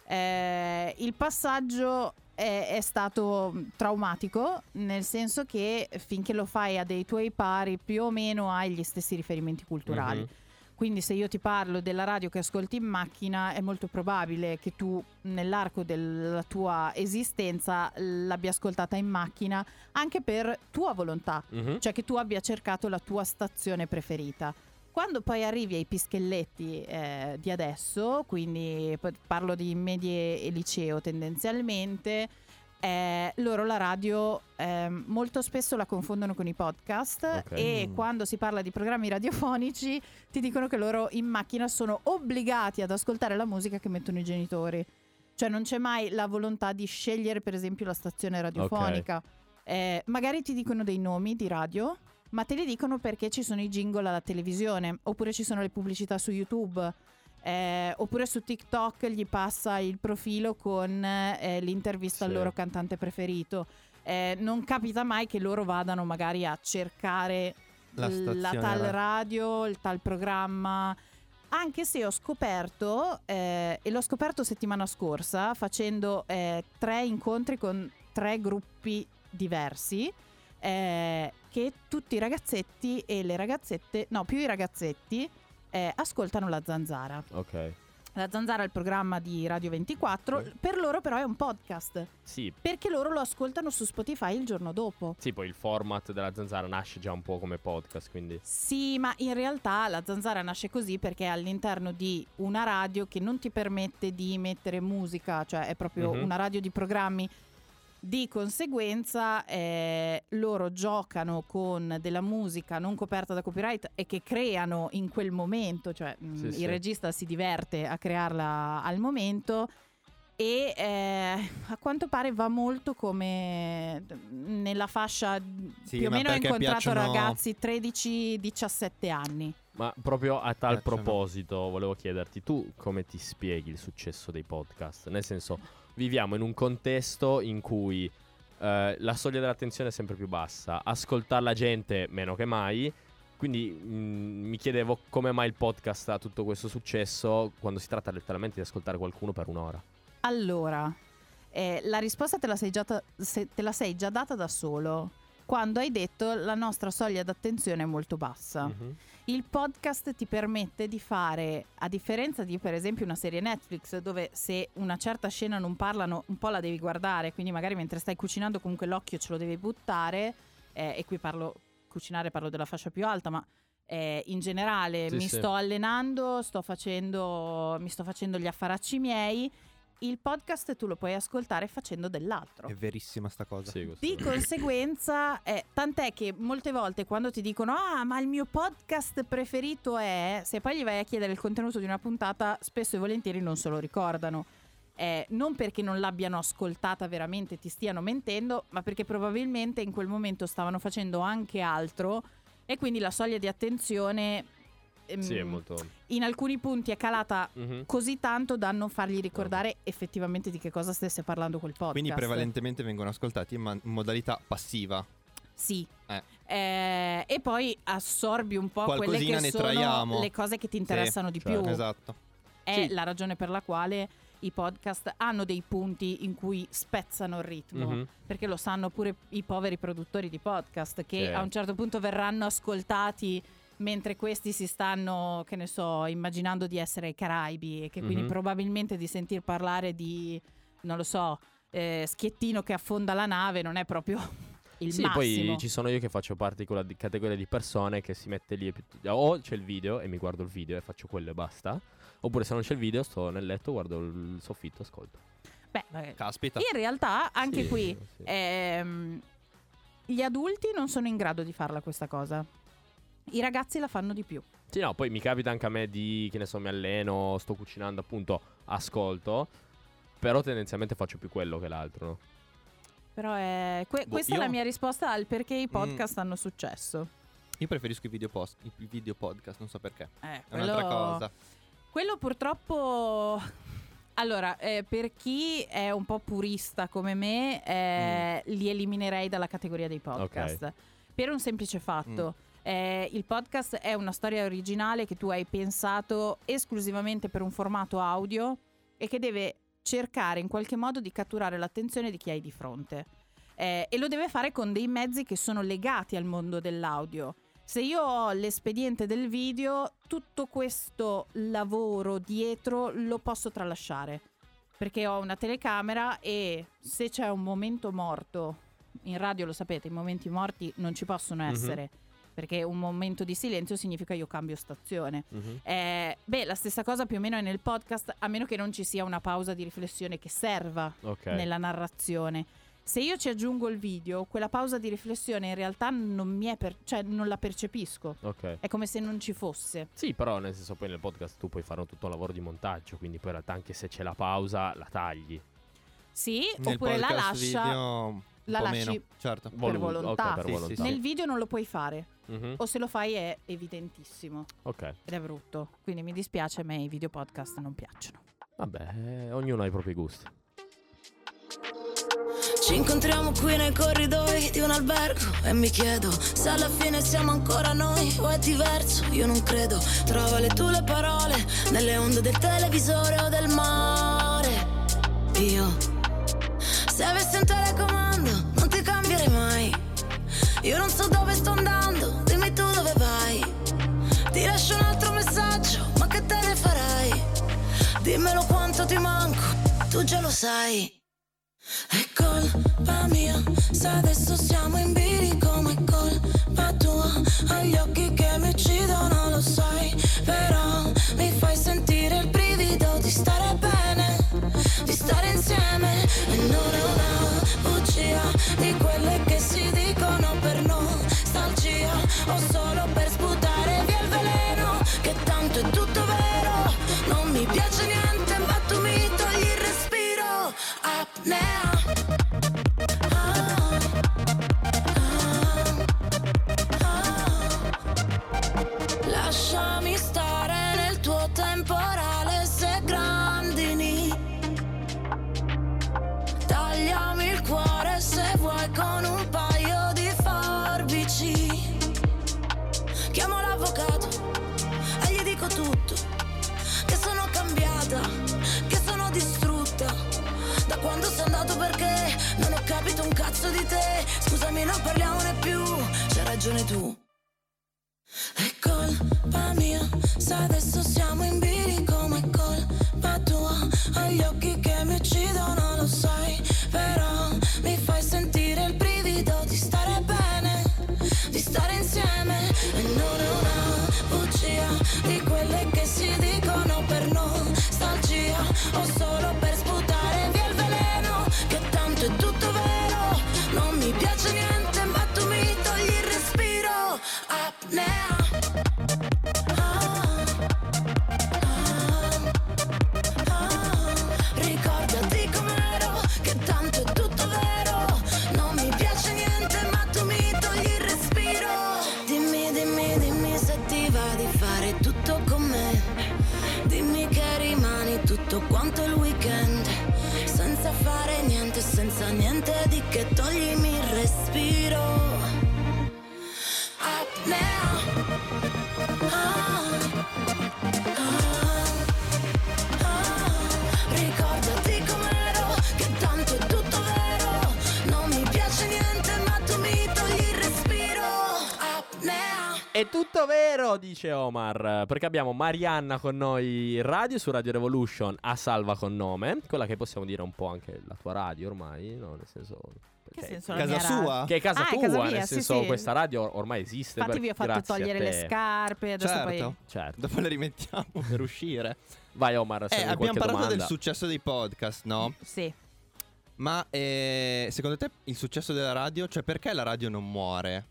Eh, il passaggio è, è stato traumatico, nel senso che finché lo fai a dei tuoi pari più o meno hai gli stessi riferimenti culturali. Mhm. Quindi se io ti parlo della radio che ascolti in macchina, è molto probabile che tu nell'arco della tua esistenza l'abbia ascoltata in macchina anche per tua volontà, Mhm. cioè che tu abbia cercato la tua stazione preferita. Quando poi arrivi ai pischelletti eh, di adesso, quindi p- parlo di medie e liceo tendenzialmente, eh, loro la radio eh, molto spesso la confondono con i podcast, Ok. e Mm. quando si parla di programmi radiofonici ti dicono che loro in macchina sono obbligati ad ascoltare la musica che mettono i genitori. Cioè non c'è mai la volontà di scegliere per esempio la stazione radiofonica. Eh, magari ti dicono dei nomi di radio, ma te li dicono perché ci sono i jingle alla televisione, oppure ci sono le pubblicità su YouTube, eh, oppure su TikTok gli passa il profilo con eh, l'intervista Sì. al loro cantante preferito. Eh, non capita mai che loro vadano magari a cercare La l- stazione la tal radio. radio, il tal programma. Anche se ho scoperto, eh, e l'ho scoperto settimana scorsa, facendo eh, tre incontri con tre gruppi diversi, eh, che tutti i ragazzetti e le ragazzette, no, più i ragazzetti, eh, ascoltano La Zanzara. Ok. La Zanzara è il programma di Radio ventiquattro, Ok. per loro però è un podcast, Sì. perché loro lo ascoltano su Spotify il giorno dopo. Sì, poi il format della Zanzara nasce già un po' come podcast, quindi Sì, ma in realtà La Zanzara nasce così perché è all'interno di una radio che non ti permette di mettere musica, cioè è proprio Mhm. una radio di programmi. Di conseguenza eh, loro giocano con della musica non coperta da copyright e che creano in quel momento, cioè mh, Sì, il sì. regista si diverte a crearla al momento, e eh, a quanto pare va molto come nella fascia, Sì, più o ma meno ho perché incontrato piacciono- ragazzi tredici diciassette anni. Ma proprio a tal Piacciono. proposito volevo chiederti, tu come ti spieghi il successo dei podcast? Nel senso, viviamo in un contesto in cui eh, la soglia dell'attenzione è sempre più bassa, ascoltare la gente meno che mai, quindi mh, mi chiedevo come mai il podcast ha tutto questo successo quando si tratta letteralmente di ascoltare qualcuno per un'ora. Allora, eh, la risposta te la, sei già ta- se- te la sei già data da solo quando hai detto la nostra soglia d'attenzione è molto bassa. Mhm. Il podcast ti permette di fare, a differenza di per esempio una serie Netflix, dove se una certa scena non parlano un po' la devi guardare, quindi magari mentre stai cucinando comunque l'occhio ce lo devi buttare, eh, e qui parlo cucinare, parlo della fascia più alta, ma eh, in generale Sì, mi sì. sto allenando, sto facendo, mi sto facendo gli affaracci miei. Il podcast tu lo puoi ascoltare facendo dell'altro. È verissima sta cosa. Sì, questo Di è- conseguenza, eh, tant'è che molte volte quando ti dicono ah ma il mio podcast preferito è, se poi gli vai a chiedere il contenuto di una puntata, spesso e volentieri non se lo ricordano. Eh, non perché non l'abbiano ascoltata veramente, ti stiano mentendo, ma perché probabilmente in quel momento stavano facendo anche altro e quindi la soglia di attenzione ehm, Sì, è molto... in alcuni punti è calata Mhm. così tanto da non fargli ricordare effettivamente di che cosa stesse parlando quel podcast. Quindi prevalentemente vengono ascoltati in, man- in modalità passiva. Sì. Eh. Eh, e poi assorbi un po' quelle Qualcosina che ne sono traiamo. le cose che ti interessano di certo. più. Esatto. È Sì. la ragione per la quale i podcast hanno dei punti in cui spezzano il ritmo, Mhm. perché lo sanno pure i poveri produttori di podcast che Certo. a un certo punto verranno ascoltati mentre questi si stanno, che ne so, immaginando di essere ai Caraibi e che quindi Mhm. probabilmente di sentir parlare di, non lo so, eh, Schiettino che affonda la nave non è proprio il Sì, massimo. poi ci sono io che faccio parte di quella di- categoria di persone che si mette lì e più- o c'è il video e mi guardo il video e faccio quello e basta, oppure se non c'è il video sto nel letto, guardo il soffitto, ascolto. Beh, magari- Caspita. in realtà anche Sì, qui sì. ehm, gli adulti non sono in grado di farla questa cosa. I ragazzi la fanno di più. Sì, no, poi mi capita anche a me di, che ne so, mi alleno, sto cucinando, appunto, ascolto, però tendenzialmente faccio più quello che l'altro, no? Però è que- Boh, questa è io- la mia risposta al perché i podcast hanno successo. Io preferisco i video, post, i i video podcast, non so perché. Eh, È quello- un'altra cosa. Quello purtroppo. Allora, eh, per chi è un po' purista come me, eh, li eliminerei dalla categoria dei podcast. Per un semplice fatto. Eh, il podcast è una storia originale che tu hai pensato esclusivamente per un formato audio e che deve cercare in qualche modo di catturare l'attenzione di chi hai di fronte. Eh, e lo deve fare con dei mezzi che sono legati al mondo dell'audio. Se io ho l'espediente del video, tutto questo lavoro dietro lo posso tralasciare, perché ho una telecamera e se c'è un momento morto, in radio lo sapete, i momenti morti non ci possono essere, perché un momento di silenzio significa io cambio stazione. Mhm. Eh, beh, la stessa cosa più o meno è nel podcast, a meno che non ci sia una pausa di riflessione che serva Ok. nella narrazione. Se io ci aggiungo il video, quella pausa di riflessione in realtà non mi è per- cioè non la percepisco. Ok. È come se non ci fosse. Sì, però nel senso poi nel podcast tu puoi fare tutto un lavoro di montaggio, quindi poi in realtà anche se c'è la pausa la tagli. Sì, Nel oppure la podcast lascia video un la po' lasci meno, certo. per Voluto, volontà. ok, per Sì, sì, volontà. sì. Nel video non lo puoi fare, Mhm. o se lo fai è evidentissimo Ok. ed è brutto. Quindi mi dispiace, a me i video podcast non piacciono. Vabbè, eh, ognuno ha i propri gusti. Ci incontriamo qui nei corridoi di un albergo e mi chiedo se alla fine siamo ancora noi o è diverso. Io non credo, trova le tue le parole nelle onde del televisore o del mare. Io, se avessi un telecomando, non ti cambierei mai. Io non so dove sto andando, dimmi tu dove vai. Ti lascio un altro messaggio, ma che te ne farai? Dimmelo quanto ti manco, tu già lo sai. È colpa mia, se adesso siamo in bilico, ma è colpa tua. Hai gli occhi che mi uccidono, lo sai. Però mi fai sentire il brivido di stare bene, di stare insieme. E non è una bugia di quelle che si dicono per nostalgia, o solo per sputare via il veleno, che tanto è tutto vero. Non mi piace niente, ma tu mi togli il respiro. Apnea. Ah, ah, ah. Lasciami stare nel tuo temporale, se grandini. Tagliami il cuore se vuoi con un paio di forbici. Chiamo l'avvocato e gli dico tutto, che sono cambiata, che sono distrutta da quando sei andato, perché non ho capito un cazzo di te. Scusami, non parliamone più, c'hai ragione tu. È colpa mia, se adesso siamo in bilico, ma è colpa tua. Hai gli occhi che mi uccidono, lo sai. Però mi fai sentire il brivido di stare bene, di stare insieme. E non è una bugia di quelle che si dicono per nostalgia, o solo per sputare via il veleno, che tanto è tutto vero. Non mi piace niente, ma tu mi togli il respiro. Apnea. Ah, ah, ah. Ricordati com'ero, che tanto è tutto vero. Non mi piace niente, ma tu mi togli il respiro. Dimmi, dimmi, dimmi se ti va di fare tutto con me. Dimmi che rimani tutto quanto il weekend, senza fare niente, senza niente di che, toglimi il respiro. Apnea. Ah, ah, ah. Ricordati com'ero, che tanto è tutto vero. Non mi piace niente, ma tu mi togli il respiro. Apnea. È tutto vero, dice Omar, perché abbiamo Marianna con noi in radio, su Radio Revolution, a salva con nome, quella che possiamo dire un po' anche la tua radio ormai, no? Nel senso, Che che- senso la Casa mia radio? sua? che è casa Ah, è tua, casa mia, nel sì, senso sì. questa radio ormai esiste. Infatti per- vi ho fatto grazie a togliere te. le scarpe, adesso Certo. poi... Certo. Dopo le rimettiamo per uscire. Vai Omar, se Eh, hai abbiamo qualche parlato domanda. del successo dei podcast, no? Sì. Ma eh, secondo te il successo della radio, cioè perché la radio non muore?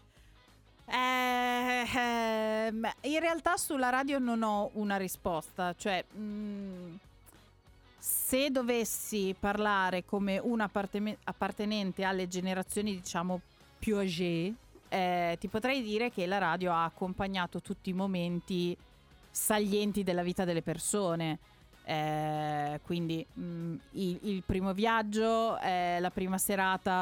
Eh, ehm, in realtà sulla radio non ho una risposta, cioè mh, se dovessi parlare come un apparteme- appartenente alle generazioni diciamo più âgée, eh, ti potrei dire che la radio ha accompagnato tutti i momenti salienti della vita delle persone. Eh, quindi mh, il, il primo viaggio, eh, la prima serata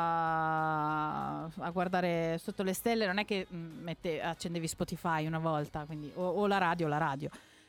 a guardare sotto le stelle, non è che mh, mette, accendevi Spotify una volta, quindi, o, o la radio, la radio.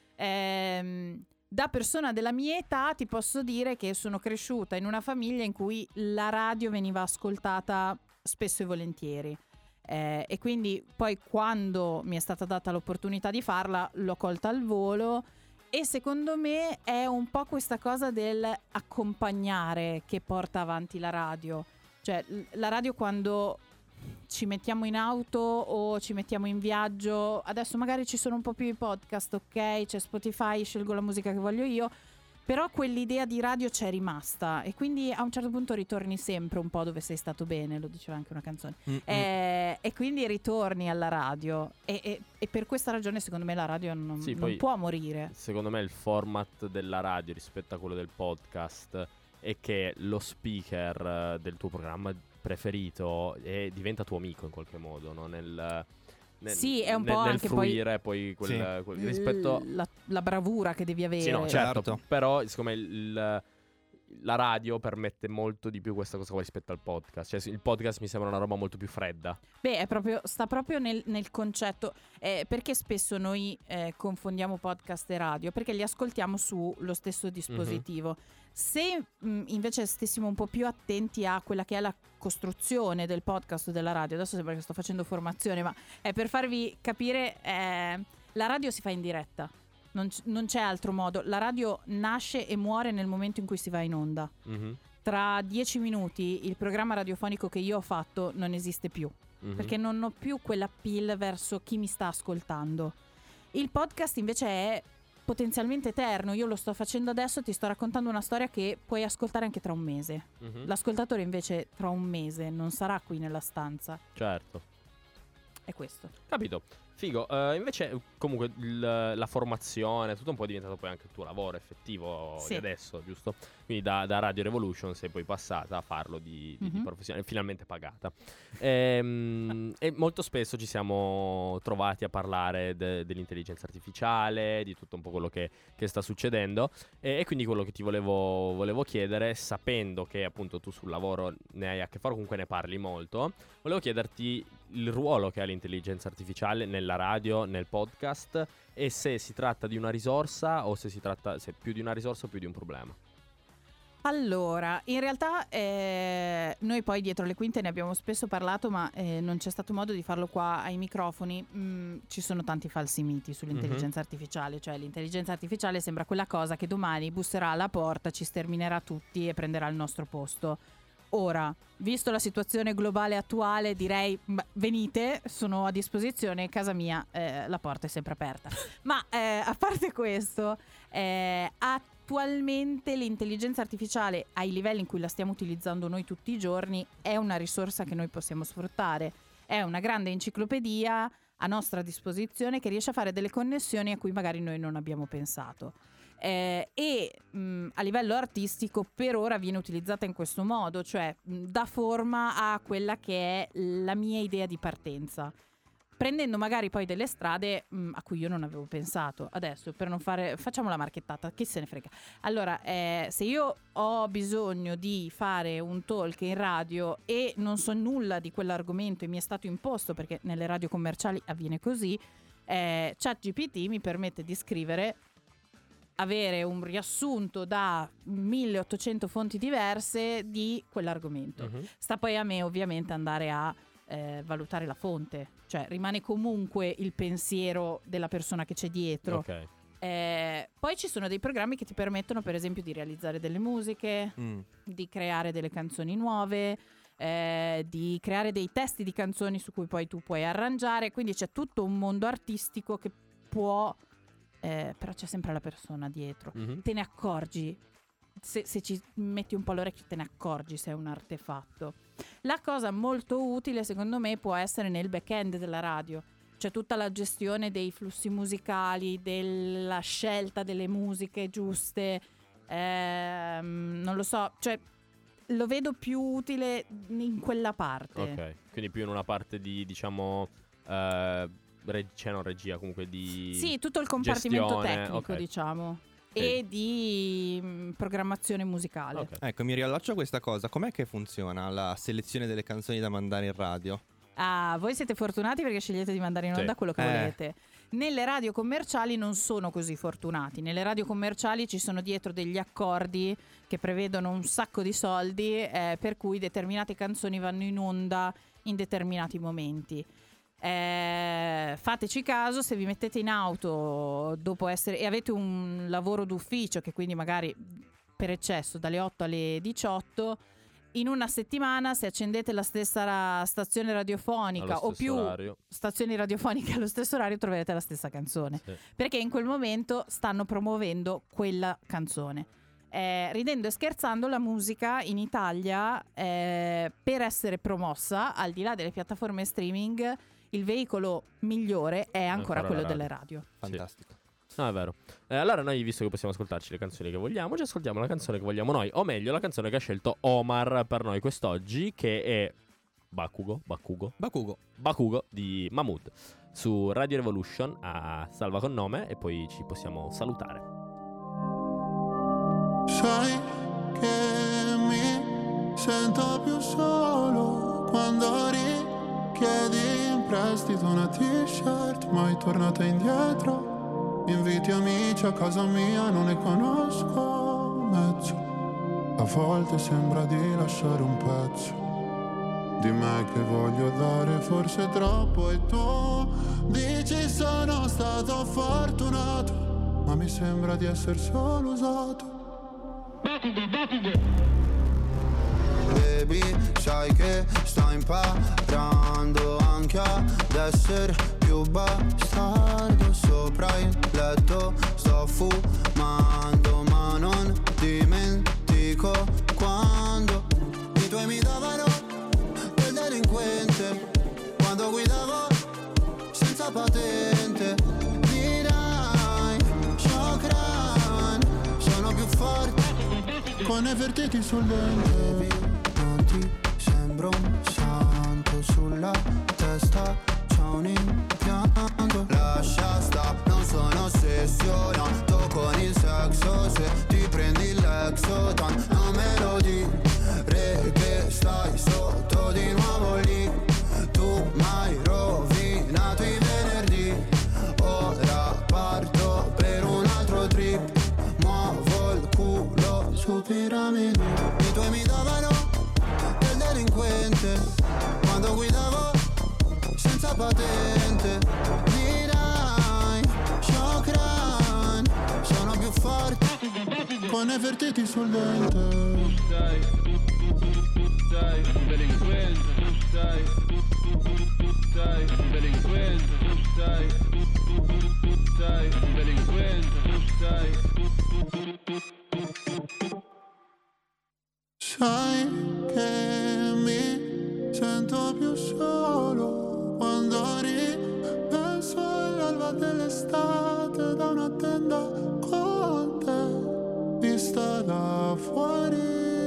Ehm, da persona della mia età ti posso dire che sono cresciuta in una famiglia in cui la radio veniva ascoltata spesso e volentieri. Eh, e quindi poi quando mi è stata data l'opportunità di farla l'ho colta al volo. E secondo me è un po' questa cosa del accompagnare che porta avanti la radio. Cioè l- la radio quando ci mettiamo in auto o ci mettiamo in viaggio, adesso magari ci sono un po' più i podcast, ok, c'è Spotify, scelgo la musica che voglio io, però quell'idea di radio c'è rimasta e quindi a un certo punto ritorni sempre un po' dove sei stato bene, lo diceva anche una canzone. Eh, e quindi ritorni alla radio e, e- e per questa ragione secondo me la radio non, Sì, non poi- può morire. Secondo me il format della radio rispetto a quello del podcast è che lo speaker eh, del tuo programma preferito è- diventa tuo amico in qualche modo, no? Nel, nel, Sì, è un nel- po' nel anche poi- fruire poi, quel, Sì. quel- rispetto L- la, la bravura che devi avere. Sì, no, certo, Certo. però secondo me il- la radio permette molto di più questa cosa qua rispetto al podcast. Cioè il podcast mi sembra una roba molto più fredda. Beh, è proprio, sta proprio nel, nel concetto. Eh, perché spesso noi eh, confondiamo podcast e radio? Perché li ascoltiamo sullo stesso dispositivo. Se mh, invece stessimo un po' più attenti a quella che è la costruzione del podcast o della radio, adesso sembra che sto facendo formazione, ma è per farvi capire, eh, la radio si fa in diretta. Non, c- non c'è altro modo. La radio nasce e muore nel momento in cui si va in onda. Mhm, Tra dieci minuti il programma radiofonico che io ho fatto non esiste più. mhm. Perché non ho più quella pill verso chi mi sta ascoltando. Il podcast invece è potenzialmente eterno. Io lo sto facendo adesso, ti sto raccontando una storia che puoi ascoltare anche tra un mese. Mhm. L'ascoltatore invece tra un mese non sarà qui nella stanza. Certo. È questo. Capito. Figo. Eh, invece comunque il- la formazione, tutto un po' è diventato poi anche il tuo lavoro effettivo Sì. di adesso, giusto? Quindi da, da Radio Revolution sei poi passata a farlo di, di, di Mhm. professione, finalmente pagata. Ehm, e molto spesso ci siamo trovati a parlare de- dell'intelligenza artificiale, di tutto un po' quello che, che sta succedendo. E, e quindi quello che ti volevo, volevo chiedere, sapendo che appunto tu sul lavoro ne hai a che fare, comunque ne parli molto, volevo chiederti il ruolo che ha l'intelligenza artificiale nella radio, nel podcast, e se si tratta di una risorsa o se si tratta se più di una risorsa o più di un problema. Allora, in realtà eh, noi poi dietro le quinte ne abbiamo spesso parlato, ma eh, non c'è stato modo di farlo qua ai microfoni. Mm, ci sono tanti falsi miti sull'intelligenza artificiale, cioè l'intelligenza artificiale sembra quella cosa che domani busserà alla porta, ci sterminerà tutti e prenderà il nostro posto. Ora, visto la situazione globale attuale, direi beh, venite, sono a disposizione, casa mia, eh, la porta è sempre aperta. Ma eh, a parte questo, eh, attualmente l'intelligenza artificiale ai livelli in cui la stiamo utilizzando noi tutti i giorni è una risorsa che noi possiamo sfruttare. È una grande enciclopedia a nostra disposizione che riesce a fare delle connessioni a cui magari noi non abbiamo pensato. Eh, e mh, a livello artistico per ora viene utilizzata in questo modo, cioè mh, dà forma a quella che è la mia idea di partenza, prendendo magari poi delle strade mh, a cui io non avevo pensato. Adesso per non fare, facciamo la marchettata, chi se ne frega. Allora, eh, se io ho bisogno di fare un talk in radio e non so nulla di quell'argomento e mi è stato imposto, perché nelle radio commerciali avviene così, eh, ChatGPT mi permette di scrivere, avere un riassunto da milleottocento fonti diverse di quell'argomento. Mhm. Sta poi a me ovviamente andare a eh, valutare la fonte, cioè rimane comunque il pensiero della persona che c'è dietro. Ok. Eh, poi ci sono dei programmi che ti permettono per esempio di realizzare delle musiche, Mm. di creare delle canzoni nuove, eh, di creare dei testi di canzoni su cui poi tu puoi arrangiare, quindi c'è tutto un mondo artistico che può, eh, però c'è sempre la persona dietro, Mhm. te ne accorgi. Se, se ci metti un po' l'orecchio te ne accorgi se è un artefatto. La cosa molto utile secondo me può essere nel back-end della radio, cioè tutta la gestione dei flussi musicali, della scelta delle musiche giuste, ehm, non lo so, cioè lo vedo più utile in quella parte. Ok, quindi più in una parte di, diciamo, eh, reg- cioè non regia, comunque di Sì, tutto il compartimento gestione, tecnico, ok. diciamo, Ok. e di mh, programmazione musicale. Ok. Ecco, mi riallaccio a questa cosa. Com'è che funziona la selezione delle canzoni da mandare in radio? Ah, voi siete fortunati perché scegliete di mandare in onda Sì. quello che Eh. volete. Nelle radio commerciali non sono così fortunati. Nelle radio commerciali ci sono dietro degli accordi che prevedono un sacco di soldi, eh, per cui determinate canzoni vanno in onda in determinati momenti. Eh, fateci caso, se vi mettete in auto dopo essere e avete un lavoro d'ufficio che quindi magari per eccesso dalle otto alle diciotto, in una settimana se accendete la stessa ra- stazione radiofonica Allo o stesso più orario. stazioni radiofoniche allo stesso orario troverete la stessa canzone, Sì. perché in quel momento stanno promuovendo quella canzone. Eh, ridendo e scherzando, la musica in Italia, eh, per essere promossa al di là delle piattaforme streaming, il veicolo migliore è ancora, Ancora la quello radio. delle radio. Fantastico. No, è vero. Eh, allora noi, visto che possiamo ascoltarci le canzoni che vogliamo, ci ascoltiamo la canzone che vogliamo noi, o meglio la canzone che ha scelto Omar per noi quest'oggi, che è Bakugo, Bakugo, Bakugo. Bakugo di Mahmood, su Radio Revolution a Salva con nome, e poi ci possiamo salutare. Sai che mi sento più solo quando richiedi in prestito una t-shirt, mai tornata indietro. Inviti amici a casa mia, non ne conosco mezzo. A volte sembra di lasciare un pezzo di me che voglio dare, forse troppo. E tu dici sono stato fortunato, ma mi sembra di essere solo usato. Baby, sai che sto imparando anche ad essere più bastardo. Sopra il letto sto fumando, ma non dimentico quando i tuoi mi davano del delinquente, quando guidavo senza patente. Dirai, Shokran, sono più forte con Nefertiti sul dente. Non ti sembro un santo, sulla testa c'ho un impianto. Lascia sta, non sono ossessionato con il sesso. Se ti prendi l'exotan non me lo dire che stai sotto di nuovo lì. Tu m'hai rovinato i venerdì, ora parto per un altro trip. Muovo il culo su piramidi. I tuoi mi davano del delinquente, quando guidavo senza patente. Dirai, Shokran, sono più forte con Nefertiti sul dente. Tu sei, tu, tu, tu sei un delinquente. Tu sei, tu, tu, tu sei un delinquente. Tu sei, tu, tu, tu sei un delinquente. Tu sei, tu, tu, tu, tu, tu. Sai che mi sento più solo quando ripenso all'alba dell'estate, da una tenda con te vista da fuori.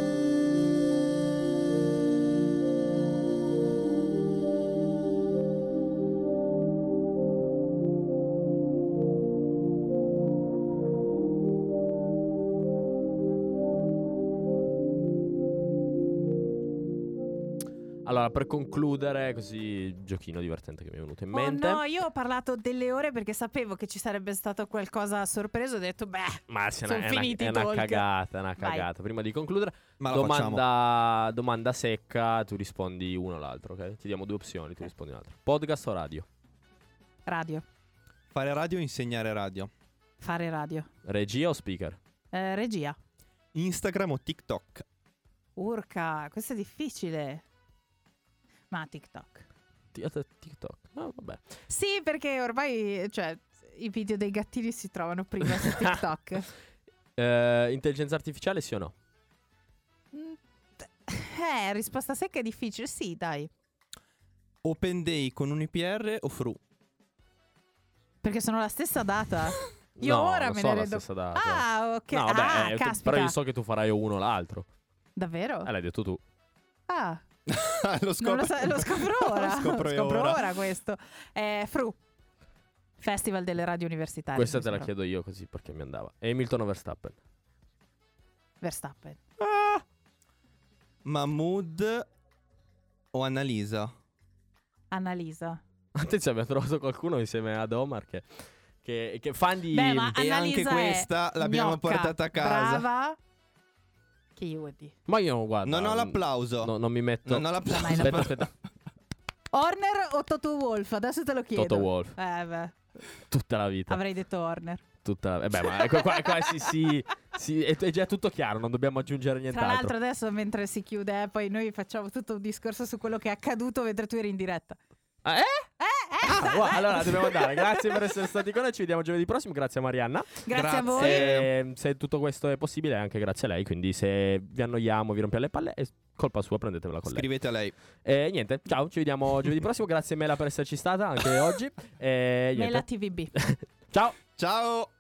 Allora, per concludere, così giochino divertente che mi è venuto in mente. Oh no, io ho parlato delle ore perché sapevo che ci sarebbe stato qualcosa a sorpresa. Ho detto, beh, Ma sì, è sono una, è una- finiti è i una talk. cagata, è una Vai. cagata. Prima di concludere, Ma la domanda, domanda secca, tu rispondi uno o l'altro, ok? Ti diamo due opzioni, tu rispondi un'altra. Podcast o radio? Radio, Fare radio o insegnare radio? fare radio, Regia o speaker? Eh, regia. Instagram o TikTok? Urca, questo è difficile. Ma TikTok. TikTok. No, vabbè. Sì, perché ormai, cioè, i video dei gattini si trovano prima su TikTok. Eh, intelligenza artificiale sì o no? Eh, risposta secca è difficile. Sì, dai. Open Day con un I P R o Fru? Perché sono la stessa data. Io no, ora non me so ne la rendo. stessa data. Ah, ok. No, vabbè, ah, eh, tu- caspita. però io so che tu farai uno o l'altro. Davvero? Eh, l'hai detto tu. Ah, lo, scopro. non lo, sa- lo scopro ora. Lo scopro io scopro ora. ora questo. Eh, Fru. Festival delle radio universitarie. Questa te la questo chiedo io così perché mi andava. Hamilton o Verstappen? Verstappen. Mahmood o Annalisa? Annalisa. Attenzione, abbiamo trovato qualcuno insieme ad Omar che, che, che fan di... Beh, ma E anche Annalisa questa è l'abbiamo gnocca, portata a casa. Brava. Che io vuol dire? Ma io guarda... Non ho l'applauso. No, non mi metto... Non ho l'applauso. Mai Aspetta, aspetta. Horner o Toto Wolff? Adesso te lo chiedo. Toto Wolff. Eh, beh. Tutta la vita. Avrei detto Horner. Tutta la... eh beh, ma ecco qua, qua sì, sì, sì, è, è già tutto chiaro, non dobbiamo aggiungere Tra nient'altro. l'altro adesso mentre si chiude, eh, poi noi facciamo tutto un discorso su quello che è accaduto mentre tu eri in diretta. Ah, eh? Ah, wow, allora dobbiamo andare. Grazie per essere stati con noi. Ci vediamo giovedì prossimo. Grazie a Marianna. Grazie a voi. E, se tutto questo è possibile, è anche grazie a lei. Quindi, se vi annoiamo, vi rompiamo le palle, è colpa sua, prendetevela con lei. Scrivete a lei. E niente, ciao. Ci vediamo giovedì prossimo. Grazie Mela per esserci stata anche oggi. E niente. Mela T V B. Ciao. Ciao.